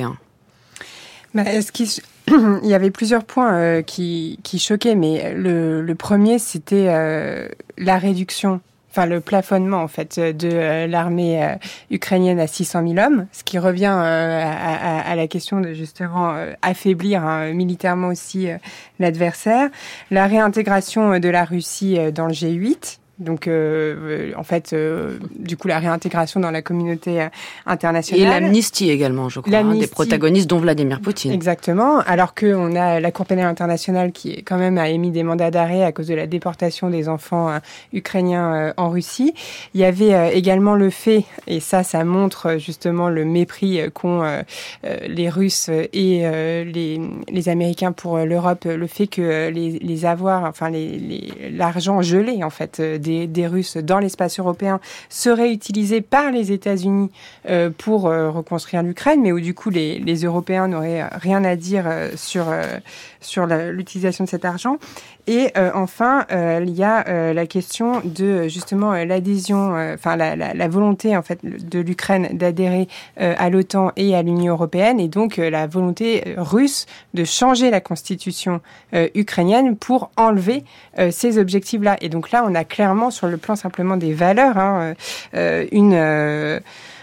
Il y avait plusieurs points qui choquaient, mais le premier, c'était la réduction, enfin le plafonnement en fait de l'armée ukrainienne à 600 000 hommes, ce qui revient à la question de justement affaiblir militairement aussi l'adversaire, la réintégration de la Russie dans le G8. Donc, en fait, du coup, la réintégration dans la communauté internationale. Et l'amnistie également, je crois, des protagonistes, dont Vladimir Poutine. Exactement. Alors qu'on a la Cour pénale internationale qui, quand même, a émis des mandats d'arrêt à cause de la déportation des enfants ukrainiens en Russie. Il y avait également le fait, et ça montre justement le mépris qu'ont les Russes et les Américains pour l'Europe, le fait que les avoirs, enfin, l'argent gelé, en fait, des Russes dans l'espace européen serait utilisé par les États-Unis pour reconstruire l'Ukraine, mais où du coup les Européens n'auraient rien à dire sur l'utilisation de cet argent. Et enfin, il y a la question de justement l'adhésion, la volonté en fait de l'Ukraine d'adhérer à l'OTAN et à l'Union européenne, et donc la volonté russe de changer la constitution ukrainienne pour enlever ces objectifs-là. Et donc là, on a clairement sur le plan simplement des valeurs une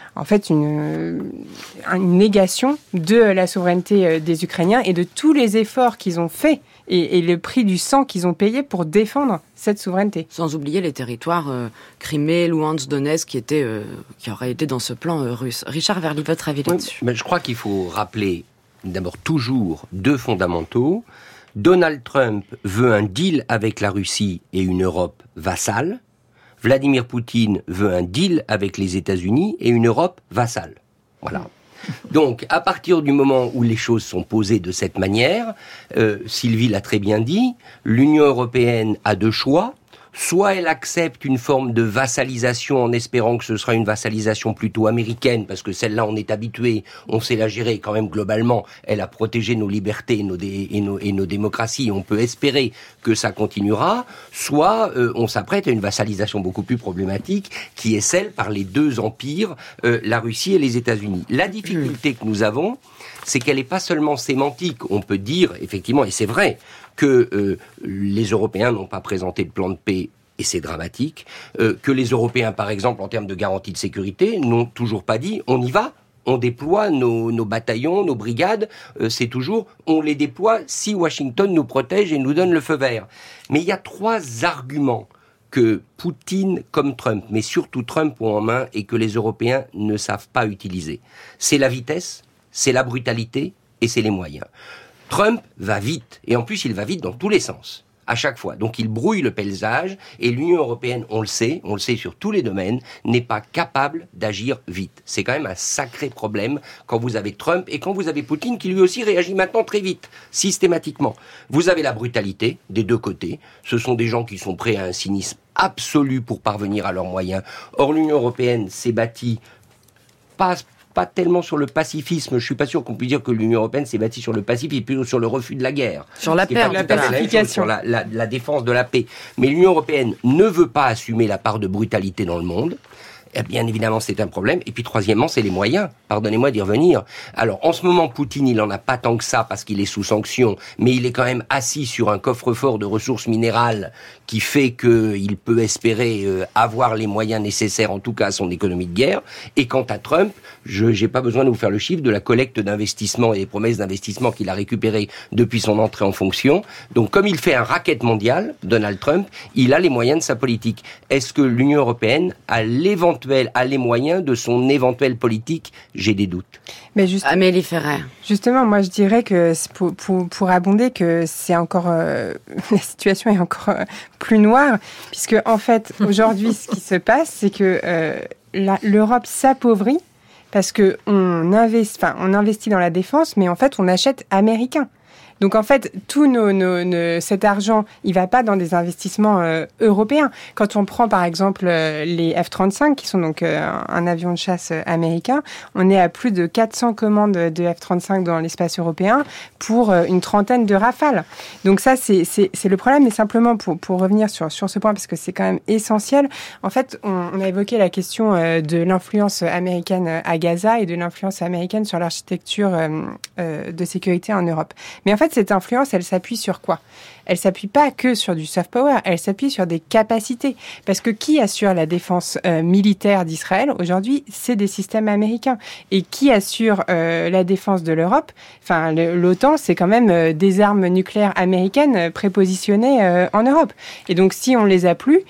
négation de la souveraineté des Ukrainiens et de tous les efforts qu'ils ont faits et le prix du sang qu'ils ont payé pour défendre cette souveraineté. Sans oublier les territoires Crimée, Louhansk, Donetsk qui auraient été dans ce plan russe. Richard Verly, votre avis là-dessus? Mais je crois qu'il faut rappeler d'abord toujours deux fondamentaux. Donald Trump veut un deal avec la Russie et une Europe vassale. Vladimir Poutine veut un deal avec les États-Unis et une Europe vassale. Voilà. Donc, à partir du moment où les choses sont posées de cette manière, Sylvie l'a très bien dit, l'Union européenne a deux choix. Soit elle accepte une forme de vassalisation en espérant que ce sera une vassalisation plutôt américaine, parce que celle-là on est habitué, on sait la gérer quand même globalement, elle a protégé nos libertés et nos démocraties, on peut espérer que ça continuera, soit on s'apprête à une vassalisation beaucoup plus problématique, qui est celle par les deux empires, la Russie et les États-Unis. La difficulté que nous avons, c'est qu'elle n'est pas seulement sémantique, on peut dire effectivement, et c'est vrai, que les Européens n'ont pas présenté de plan de paix, et c'est dramatique, que les Européens, par exemple, en termes de garantie de sécurité, n'ont toujours pas dit « on y va ». On déploie nos bataillons, nos brigades, c'est toujours on les déploie si Washington nous protège et nous donne le feu vert. Mais il y a trois arguments que Poutine comme Trump, mais surtout Trump ont en main et que les Européens ne savent pas utiliser. C'est la vitesse, c'est la brutalité et c'est les moyens. Trump va vite, et en plus il va vite dans tous les sens, à chaque fois. Donc il brouille le paysage, et l'Union européenne, on le sait sur tous les domaines, n'est pas capable d'agir vite. C'est quand même un sacré problème quand vous avez Trump et quand vous avez Poutine qui lui aussi réagit maintenant très vite, systématiquement. Vous avez la brutalité des deux côtés. Ce sont des gens qui sont prêts à un cynisme absolu pour parvenir à leurs moyens. Or l'Union européenne s'est bâtie pas tellement sur le pacifisme. Je suis pas sûr qu'on puisse dire que l'Union européenne s'est bâtie sur le pacifisme, plutôt sur le refus de la guerre. Sur la paix, la pacification. Sur la défense de la paix. Mais l'Union européenne ne veut pas assumer la part de brutalité dans le monde. Et bien évidemment, c'est un problème. Et puis, troisièmement, c'est les moyens. Pardonnez-moi d'y revenir. Alors, en ce moment, Poutine, il en a pas tant que ça parce qu'il est sous sanction, mais il est quand même assis sur un coffre-fort de ressources minérales qui fait qu'il peut espérer avoir les moyens nécessaires, en tout cas, à son économie de guerre. Et quant à Trump, j'ai pas besoin de vous faire le chiffre de la collecte d'investissement et des promesses d'investissement qu'il a récupérées depuis son entrée en fonction. Donc, comme il fait un racket mondial, Donald Trump, il a les moyens de sa politique. Est-ce que l'Union européenne a les moyens de son éventuelle politique? J'ai des doutes. Mais Amélie Ferrer. Justement, moi je dirais que pour abonder que c'est encore la situation est encore plus noire, puisque en fait aujourd'hui ce qui se passe, c'est que l'Europe s'appauvrit parce que on investit dans la défense, mais en fait on achète américain. Donc en fait, tout cet argent, il va pas dans des investissements européens. Quand on prend par exemple les F-35, qui sont donc un avion de chasse américain, on est à plus de 400 commandes de F-35 dans l'espace européen pour une trentaine de Rafales. Donc ça, c'est le problème. Mais simplement pour revenir sur ce point, parce que c'est quand même essentiel. En fait, on a évoqué la question de l'influence américaine à Gaza et de l'influence américaine sur l'architecture de sécurité en Europe. Mais en fait, cette influence, elle s'appuie sur quoi? Elle s'appuie pas que sur du soft power, elle s'appuie sur des capacités. Parce que qui assure la défense militaire d'Israël aujourd'hui, c'est des systèmes américains. Et qui assure la défense de l'Europe? Enfin, l'OTAN, c'est quand même des armes nucléaires américaines prépositionnées en Europe. Et donc, si on les a plus,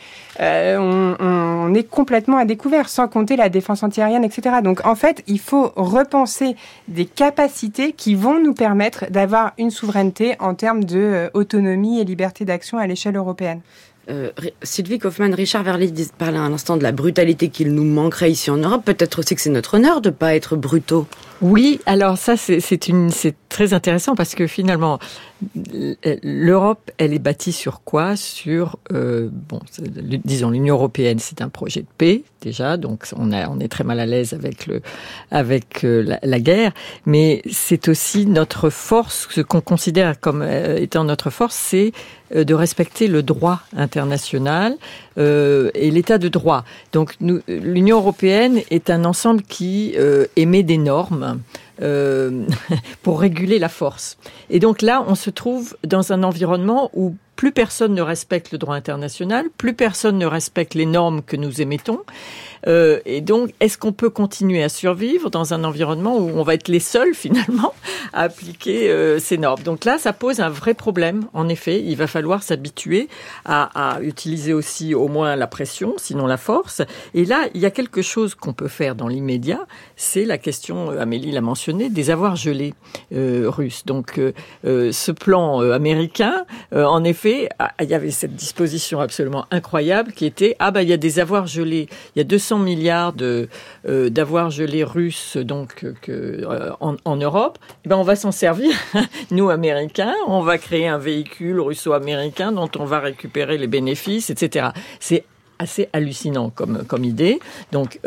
on est complètement à découvert, sans compter la défense antiaérienne, etc. Donc, en fait, il faut repenser des capacités qui vont nous permettre d'avoir une souveraineté en termes de autonomie et liberté d'action à l'échelle européenne. Sylvie Kaufmann, Richard Verly parlait à l'instant de la brutalité qu'il nous manquerait ici en Europe. Peut-être aussi que c'est notre honneur de ne pas être brutaux. Oui, alors ça c'est très intéressant parce que finalement l'Europe, elle est bâtie sur quoi ? Sur disons l'Union européenne, c'est un projet de paix déjà, donc on est très mal à l'aise avec la guerre, mais c'est aussi notre force, ce qu'on considère comme étant notre force, c'est de respecter le droit international et l'état de droit. Donc l'Union européenne est un ensemble qui émet des normes pour réguler la force. Et donc là, on se trouve dans un environnement où plus personne ne respecte le droit international, plus personne ne respecte les normes que nous émettons. Et donc, est-ce qu'on peut continuer à survivre dans un environnement où on va être les seuls, finalement, à appliquer ces normes ? Donc là, ça pose un vrai problème. En effet, il va falloir s'habituer à utiliser aussi au moins la pression, sinon la force. Et là, il y a quelque chose qu'on peut faire dans l'immédiat, c'est la question, Amélie l'a mentionné, des avoirs gelés russes. Donc, ce plan américain, en effet, il y avait cette disposition absolument incroyable qui était il y a des avoirs gelés, il y a 200 milliards d'avoirs gelés russes donc en Europe. Et on va s'en servir, nous Américains, on va créer un véhicule russo-américain dont on va récupérer les bénéfices, etc. C'est assez hallucinant comme idée. Donc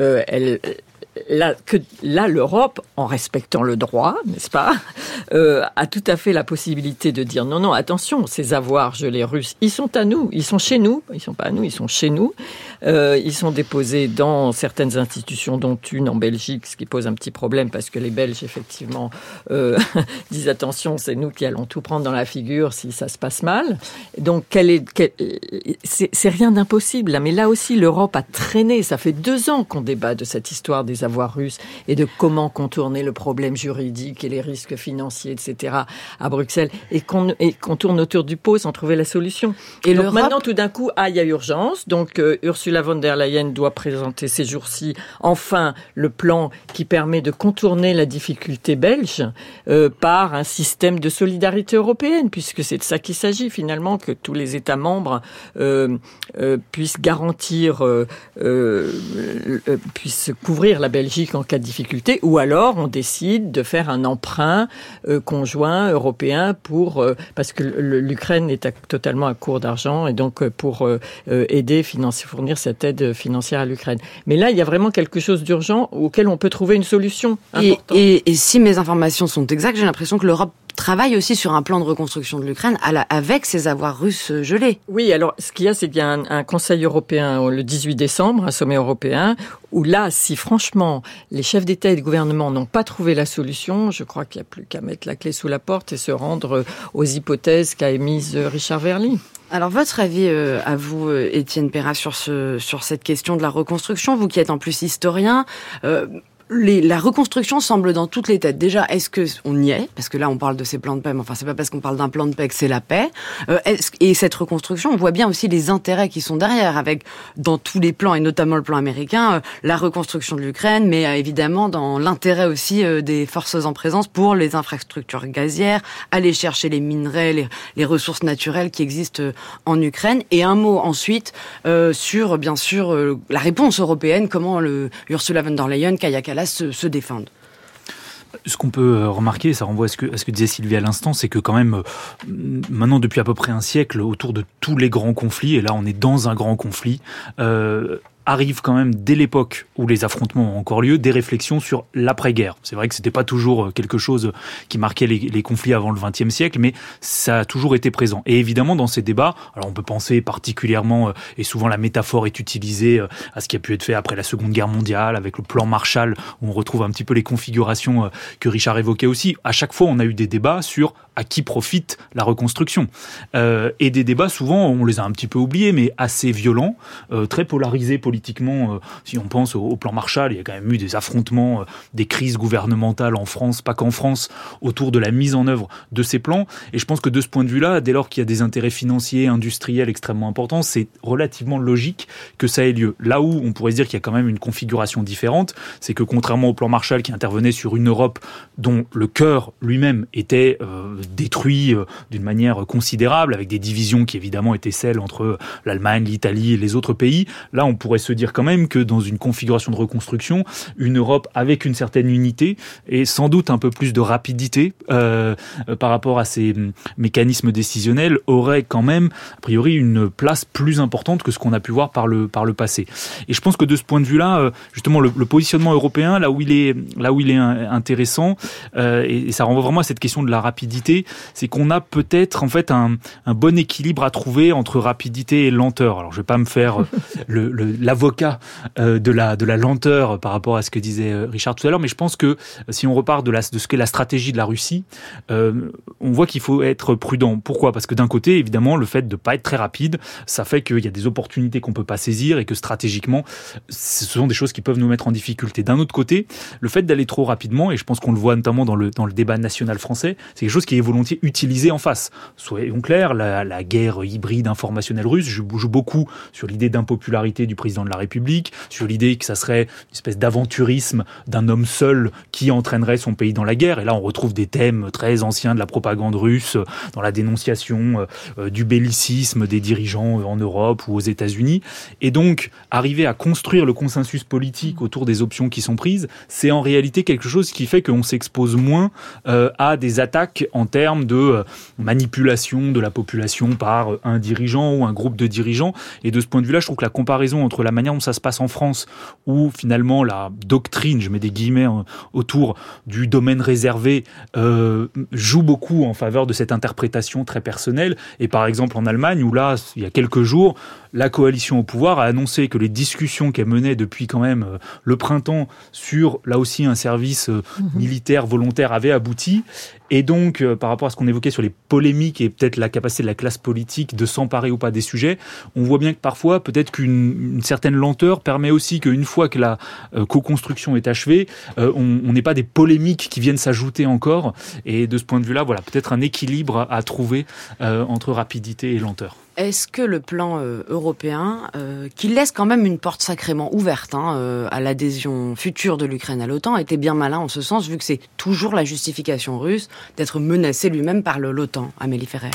Là, l'Europe, en respectant le droit, n'est-ce pas, a tout à fait la possibilité de dire non, attention, ces avoirs gelés russes, ils sont à nous, ils sont chez nous, ils sont pas à nous, ils sont chez nous. Ils sont déposés dans certaines institutions, dont une en Belgique, ce qui pose un petit problème parce que les Belges, effectivement, disent attention, c'est nous qui allons tout prendre dans la figure si ça se passe mal. Donc, c'est rien d'impossible, là. Mais là aussi, l'Europe a traîné. Ça fait 2 ans qu'on débat de cette histoire des avoirs russes et de comment contourner le problème juridique et les risques financiers, etc. à Bruxelles et qu'on tourne autour du pot sans trouver la solution. Et donc maintenant, tout d'un coup, il y a urgence. Donc Ursula von der Leyen doit présenter ces jours-ci enfin le plan qui permet de contourner la difficulté belge par un système de solidarité européenne, puisque c'est de ça qu'il s'agit finalement, que tous les États membres puissent garantir, puissent couvrir la Belgique en cas de difficulté, ou alors on décide de faire un emprunt conjoint européen parce que l'Ukraine est totalement à court d'argent et donc pour fournir cette aide financière à l'Ukraine. Mais là, il y a vraiment quelque chose d'urgent auquel on peut trouver une solution importante. Et si mes informations sont exactes, j'ai l'impression que l'Europe travaille aussi sur un plan de reconstruction de l'Ukraine avec ses avoirs russes gelés. Oui, alors ce qu'il y a, c'est qu'il y a un Conseil européen le 18 décembre, un sommet européen, où là, si franchement les chefs d'État et de gouvernement n'ont pas trouvé la solution, je crois qu'il n'y a plus qu'à mettre la clé sous la porte et se rendre aux hypothèses qu'a émises Richard Verly. Alors, votre avis à vous, Étienne Perras, sur cette question de la reconstruction, vous qui êtes en plus historien, la reconstruction semble dans toutes les têtes. Déjà, est-ce qu'on y est ? Parce que là, on parle de ces plans de paix, mais enfin, c'est pas parce qu'on parle d'un plan de paix que c'est la paix. Et cette reconstruction, on voit bien aussi les intérêts qui sont derrière, avec, dans tous les plans, et notamment le plan américain, la reconstruction de l'Ukraine, mais évidemment dans l'intérêt aussi des forces en présence pour les infrastructures gazières, aller chercher les minerais, les ressources naturelles qui existent en Ukraine. Et un mot ensuite sur, bien sûr, la réponse européenne, comment Ursula von der Leyen, Kaja Kallas se défendent. Ce qu'on peut remarquer, ça renvoie à ce que disait Sylvie à l'instant, c'est que quand même, maintenant depuis à peu près un siècle, autour de tous les grands conflits, et là on est dans un grand conflit, arrive quand même, dès l'époque où les affrontements ont encore lieu, des réflexions sur l'après-guerre. C'est vrai que c'était pas toujours quelque chose qui marquait les conflits avant le XXe siècle, mais ça a toujours été présent. Et évidemment, dans ces débats, alors on peut penser particulièrement, et souvent la métaphore est utilisée à ce qui a pu être fait après la Seconde Guerre mondiale, avec le plan Marshall, où on retrouve un petit peu les configurations que Richard évoquait aussi. À chaque fois, on a eu des débats sur à qui profite la reconstruction. Et des débats, souvent, on les a un petit peu oubliés, mais assez violents, très polarisés politiquement. Si on pense au plan Marshall, il y a quand même eu des affrontements, des crises gouvernementales en France, pas qu'en France, autour de la mise en œuvre de ces plans. Et je pense que de ce point de vue-là, dès lors qu'il y a des intérêts financiers, industriels extrêmement importants, c'est relativement logique que ça ait lieu. Là où on pourrait se dire qu'il y a quand même une configuration différente, c'est que contrairement au plan Marshall qui intervenait sur une Europe dont le cœur lui-même était détruit d'une manière considérable, avec des divisions qui évidemment étaient celles entre l'Allemagne, l'Italie et les autres pays, là on pourrait se dire quand même que dans une configuration de reconstruction, une Europe avec une certaine unité et sans doute un peu plus de rapidité par rapport à ces mécanismes décisionnels aurait quand même, a priori, une place plus importante que ce qu'on a pu voir par le passé. Et je pense que de ce point de vue-là, justement, le positionnement européen, là où il est intéressant, et ça renvoie vraiment à cette question de la rapidité, c'est qu'on a peut-être en fait un bon équilibre à trouver entre rapidité et lenteur. Alors je vais pas me faire l'avocat de la lenteur par rapport à ce que disait Richard tout à l'heure, mais je pense que si on repart de ce qu'est la stratégie de la Russie, on voit qu'il faut être prudent. Pourquoi ? Parce que d'un côté, évidemment, le fait de pas être très rapide, ça fait qu'il y a des opportunités qu'on peut pas saisir et que stratégiquement, ce sont des choses qui peuvent nous mettre en difficulté. D'un autre côté, le fait d'aller trop rapidement, et je pense qu'on le voit notamment dans le débat national français, c'est quelque chose qui est volontiers utilisé en face. Soyons clairs, la guerre hybride informationnelle russe joue beaucoup sur l'idée d'impopularité du président de la République, sur l'idée que ça serait une espèce d'aventurisme d'un homme seul qui entraînerait son pays dans la guerre. Et là, on retrouve des thèmes très anciens de la propagande russe, dans la dénonciation du bellicisme des dirigeants en Europe ou aux États-Unis. Et donc, arriver à construire le consensus politique autour des options qui sont prises, c'est en réalité quelque chose qui fait qu'on s'expose moins à des attaques en termes de manipulation de la population par un dirigeant ou un groupe de dirigeants. Et de ce point de vue-là, je trouve que la comparaison entre la manière dont ça se passe en France, où finalement la doctrine, je mets des guillemets autour du domaine réservé, joue beaucoup en faveur de cette interprétation très personnelle. Et par exemple en Allemagne, où là, il y a quelques jours, la coalition au pouvoir a annoncé que les discussions qu'elle menait depuis quand même le printemps sur, là aussi, un service militaire volontaire avaient abouti. Et donc, par rapport à ce qu'on évoquait sur les polémiques et peut-être la capacité de la classe politique de s'emparer ou pas des sujets, on voit bien que parfois, peut-être qu'une certaine lenteur permet aussi qu'une fois que la co-construction est achevée, on n'ait pas des polémiques qui viennent s'ajouter encore. Et de ce point de vue-là, voilà, peut-être un équilibre à trouver entre rapidité et lenteur. Est-ce que le plan européen, qui laisse quand même une porte sacrément ouverte à l'adhésion future de l'Ukraine à l'OTAN, était bien malin en ce sens, vu que c'est toujours la justification russe d'être menacé lui-même par l'OTAN, Amélie Ferrer?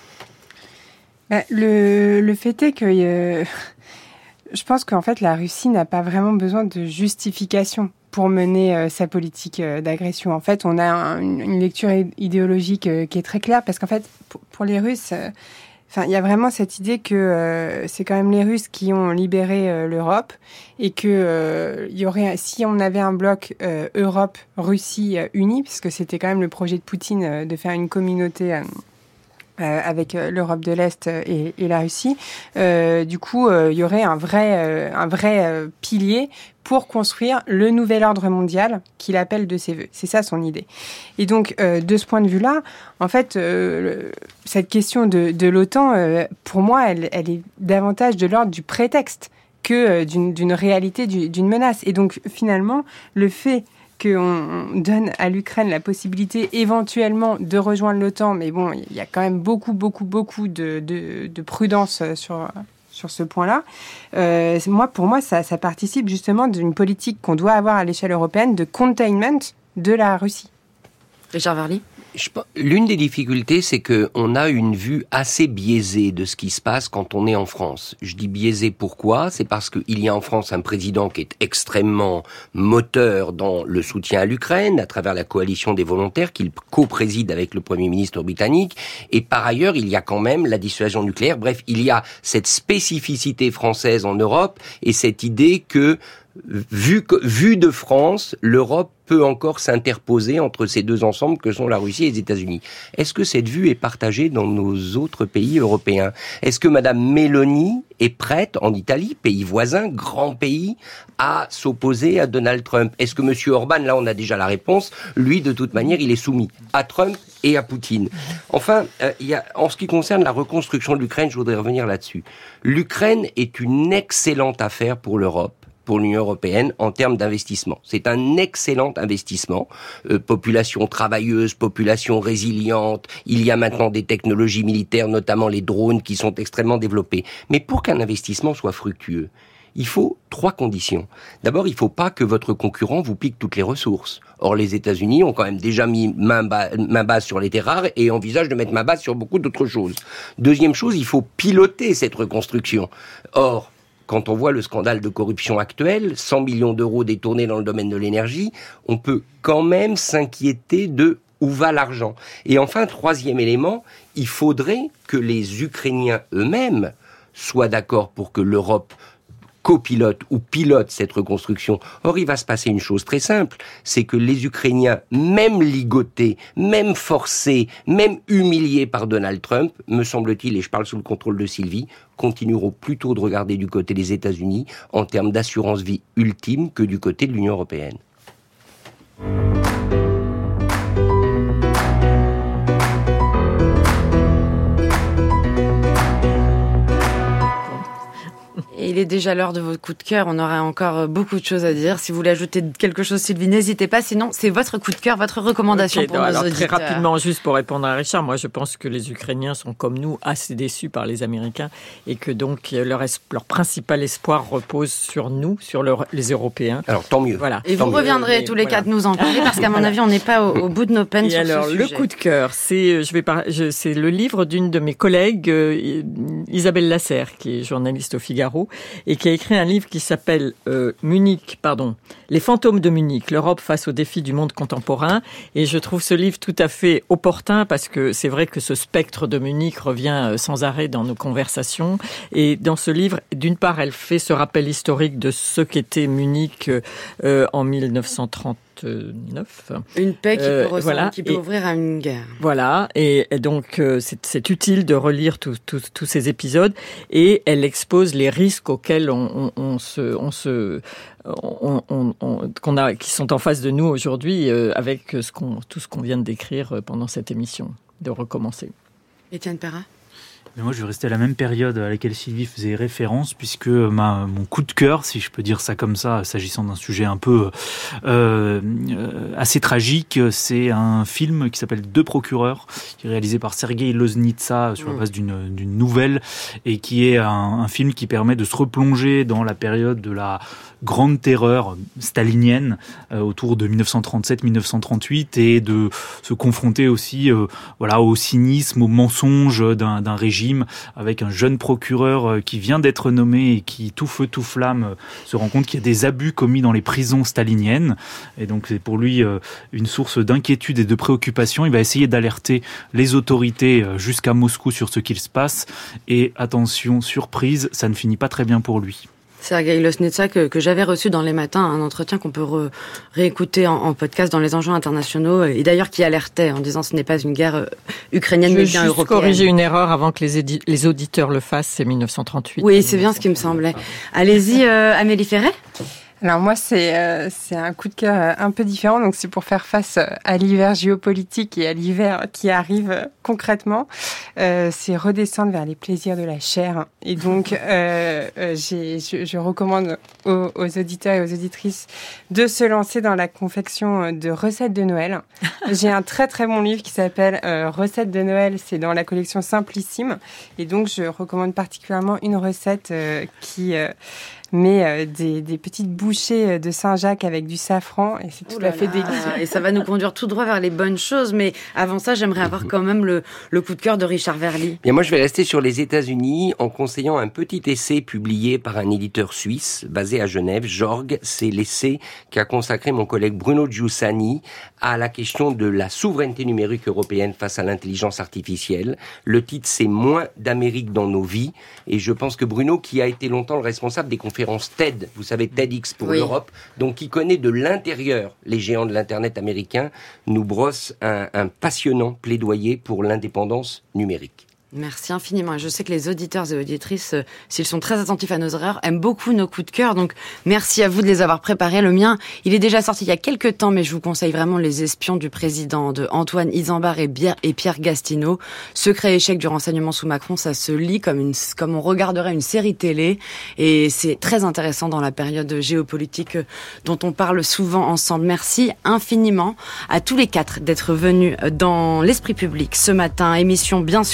Le fait est que je pense qu'en fait la Russie n'a pas vraiment besoin de justification pour mener sa politique d'agression. En fait, on a une lecture idéologique qui est très claire, parce qu'en fait, pour les Russes... il y a vraiment cette idée que c'est quand même les Russes qui ont libéré l'Europe, et que il y aurait, si on avait un bloc Europe-Russie uni, puisque c'était quand même le projet de Poutine de faire une communauté avec l'Europe de l'Est et la Russie, du coup, il y aurait un vrai pilier pour construire le nouvel ordre mondial qu'il appelle de ses voeux. C'est ça son idée. Et donc, de ce point de vue-là, en fait, cette question de l'OTAN, pour moi, elle est davantage de l'ordre du prétexte que d'une réalité, d'une menace. Et donc, finalement, le fait qu'on donne à l'Ukraine la possibilité éventuellement de rejoindre l'OTAN, mais bon, il y a quand même beaucoup de prudence sur ce point-là. Pour moi, ça participe justement d'une politique qu'on doit avoir à l'échelle européenne de containment de la Russie. Richard Verly ? L'une des difficultés, c'est qu'on a une vue assez biaisée de ce qui se passe quand on est en France. Je dis biaisée pourquoi ? C'est parce qu'il y a en France un président qui est extrêmement moteur dans le soutien à l'Ukraine, à travers la coalition des volontaires qu'il co-préside avec le Premier ministre britannique. Et par ailleurs, il y a quand même la dissuasion nucléaire. Bref, il y a cette spécificité française en Europe et cette idée que, vu de France, l'Europe peut encore s'interposer entre ces deux ensembles que sont la Russie et les États-Unis. Est-ce que cette vue est partagée dans nos autres pays européens ? Est-ce que Madame Meloni est prête, en Italie, pays voisin, grand pays, à s'opposer à Donald Trump ? Est-ce que Monsieur Orban, là on a déjà la réponse, lui de toute manière il est soumis à Trump et à Poutine. Enfin, en ce qui concerne la reconstruction de l'Ukraine, je voudrais revenir là-dessus. L'Ukraine est une excellente affaire pour l'Europe, pour l'Union européenne en termes d'investissement. C'est un excellent investissement. Population travailleuse, population résiliente. Il y a maintenant des technologies militaires, notamment les drones, qui sont extrêmement développées. Mais pour qu'un investissement soit fructueux, il faut 3 conditions. D'abord, il ne faut pas que votre concurrent vous pique toutes les ressources. Or, les États-Unis ont quand même déjà mis main basse sur les terres rares et envisagent de mettre main basse sur beaucoup d'autres choses. Deuxième chose, il faut piloter cette reconstruction. Or, quand on voit le scandale de corruption actuel, 100 millions d'euros détournés dans le domaine de l'énergie, on peut quand même s'inquiéter de où va l'argent. Et enfin, troisième élément, il faudrait que les Ukrainiens eux-mêmes soient d'accord pour que l'Europe copilote ou pilote cette reconstruction. Or, il va se passer une chose très simple, c'est que les Ukrainiens, même ligotés, même forcés, même humiliés par Donald Trump, me semble-t-il, et je parle sous le contrôle de Sylvie, continueront plutôt de regarder du côté des États-Unis en termes d'assurance vie ultime que du côté de l'Union européenne. Il est déjà l'heure de votre coup de cœur. On aurait encore beaucoup de choses à dire. Si vous voulez ajouter quelque chose, Sylvie, n'hésitez pas. Sinon, c'est votre coup de cœur, votre recommandation pour nos auditeurs. Très rapidement, juste pour répondre à Richard, moi je pense que les Ukrainiens sont comme nous assez déçus par les Américains et que donc leur principal espoir repose sur nous, sur les Européens. Alors tant mieux. Voilà. Et vous reviendrez tous les quatre nous en parler parce qu'à mon avis, on n'est pas au bout de nos peines sur ce sujet. Le coup de cœur, c'est le livre d'une de mes collègues, Isabelle Lasserre, qui est journaliste au Figaro, et qui a écrit un livre qui s'appelle Les fantômes de Munich, l'Europe face aux défis du monde contemporain. Et je trouve ce livre tout à fait opportun parce que c'est vrai que ce spectre de Munich revient sans arrêt dans nos conversations. Et dans ce livre, d'une part, elle fait ce rappel historique de ce qu'était Munich en 1939. Une paix qui peut ouvrir à une guerre. Voilà, et donc c'est utile de relire tous ces épisodes, et elle expose les risques auxquels qui sont en face de nous aujourd'hui avec tout ce qu'on vient de décrire pendant cette émission, de recommencer. Étienne Perra. Mais moi, je vais rester à la même période à laquelle Sylvie faisait référence, puisque mon coup de cœur, si je peux dire ça comme ça, s'agissant d'un sujet un peu assez tragique, c'est un film qui s'appelle Deux procureurs, qui est réalisé par Sergueï Loznitsa sur la base d'une nouvelle, et qui est un film qui permet de se replonger dans la période de la grande terreur stalinienne autour de 1937-1938 et de se confronter aussi au cynisme, au mensonge d'un régime, avec un jeune procureur qui vient d'être nommé et qui, tout feu tout flamme, se rend compte qu'il y a des abus commis dans les prisons staliniennes, et donc c'est pour lui une source d'inquiétude et de préoccupation. Il va essayer d'alerter les autorités jusqu'à Moscou sur ce qu'il se passe, et attention, surprise, ça ne finit pas très bien pour lui. Sergueï Loznitsa que j'avais reçu dans Les Matins, un entretien qu'on peut réécouter en podcast dans les enjeux internationaux, et d'ailleurs qui alertait en disant ce n'est pas une guerre ukrainienne mais bien européenne. Je vais corriger une erreur avant que les auditeurs le fassent, c'est 1938. Oui, c'est bien ce qui me semblait. Allez-y, Amélie Ferret. Alors moi, c'est un coup de cœur un peu différent. Donc c'est pour faire face à l'hiver géopolitique et à l'hiver qui arrive concrètement. C'est redescendre vers les plaisirs de la chair. Et donc je recommande aux auditeurs et aux auditrices de se lancer dans la confection de recettes de Noël. J'ai un très très bon livre qui s'appelle Recettes de Noël. C'est dans la collection Simplissime. Et donc je recommande particulièrement une recette qui met des petites bouchées de Saint-Jacques avec du safran, et c'est tout à fait délicieux. Et ça va nous conduire tout droit vers les bonnes choses, mais avant ça, j'aimerais avoir quand même le coup de cœur de Richard Verly. Bien, moi, je vais rester sur les États-Unis en conseillant un petit essai publié par un éditeur suisse basé à Genève, Jorg. C'est l'essai qu'a consacré mon collègue Bruno Giussani à la question de la souveraineté numérique européenne face à l'intelligence artificielle. Le titre, c'est « Moins d'Amérique dans nos vies ». Et je pense que Bruno, qui a été longtemps le responsable des conférences TED, vous savez, TEDx pour l'Europe, donc qui connaît de l'intérieur les géants de l'Internet américain, nous brosse un passionnant plaidoyer pour l'indépendance numérique. Merci infiniment. Et je sais que les auditeurs et auditrices, s'ils sont très attentifs à nos erreurs, aiment beaucoup nos coups de cœur. Donc, merci à vous de les avoir préparés. Le mien, il est déjà sorti il y a quelques temps, mais je vous conseille vraiment Les Espions du Président de Antoine Isambard et Pierre Gastineau. Secret et échec du renseignement sous Macron, ça se lit comme on regarderait une série télé. Et c'est très intéressant dans la période géopolitique dont on parle souvent ensemble. Merci infiniment à tous les quatre d'être venus dans l'Esprit Public ce matin. Émission, bien sûr,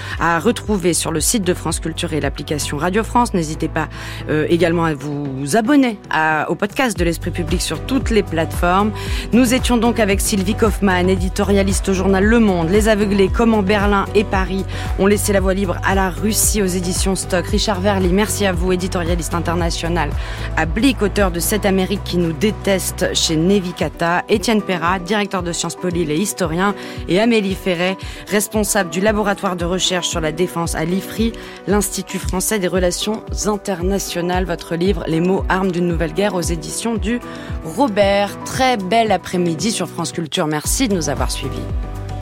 à retrouver sur le site de France Culture et l'application Radio France. N'hésitez pas également à vous abonner au podcast de l'Esprit Public sur toutes les plateformes. Nous étions donc avec Sylvie Kaufmann, éditorialiste au journal Le Monde. Les aveuglés, comment Berlin et Paris ont laissé la voie libre à la Russie aux éditions Stock. Richard Verly, merci à vous, éditorialiste international à Blick, auteur de Cette Amérique qui nous déteste chez Nevikata. Étienne Perrat, directeur de Sciences Po Lille et historien. Et Amélie Ferret, responsable du laboratoire de recherche sur la défense à l'IFRI, l'Institut français des relations internationales. Votre livre, Les mots, armes d'une nouvelle guerre, aux éditions du Robert. Très bel après-midi sur France Culture. Merci de nous avoir suivis.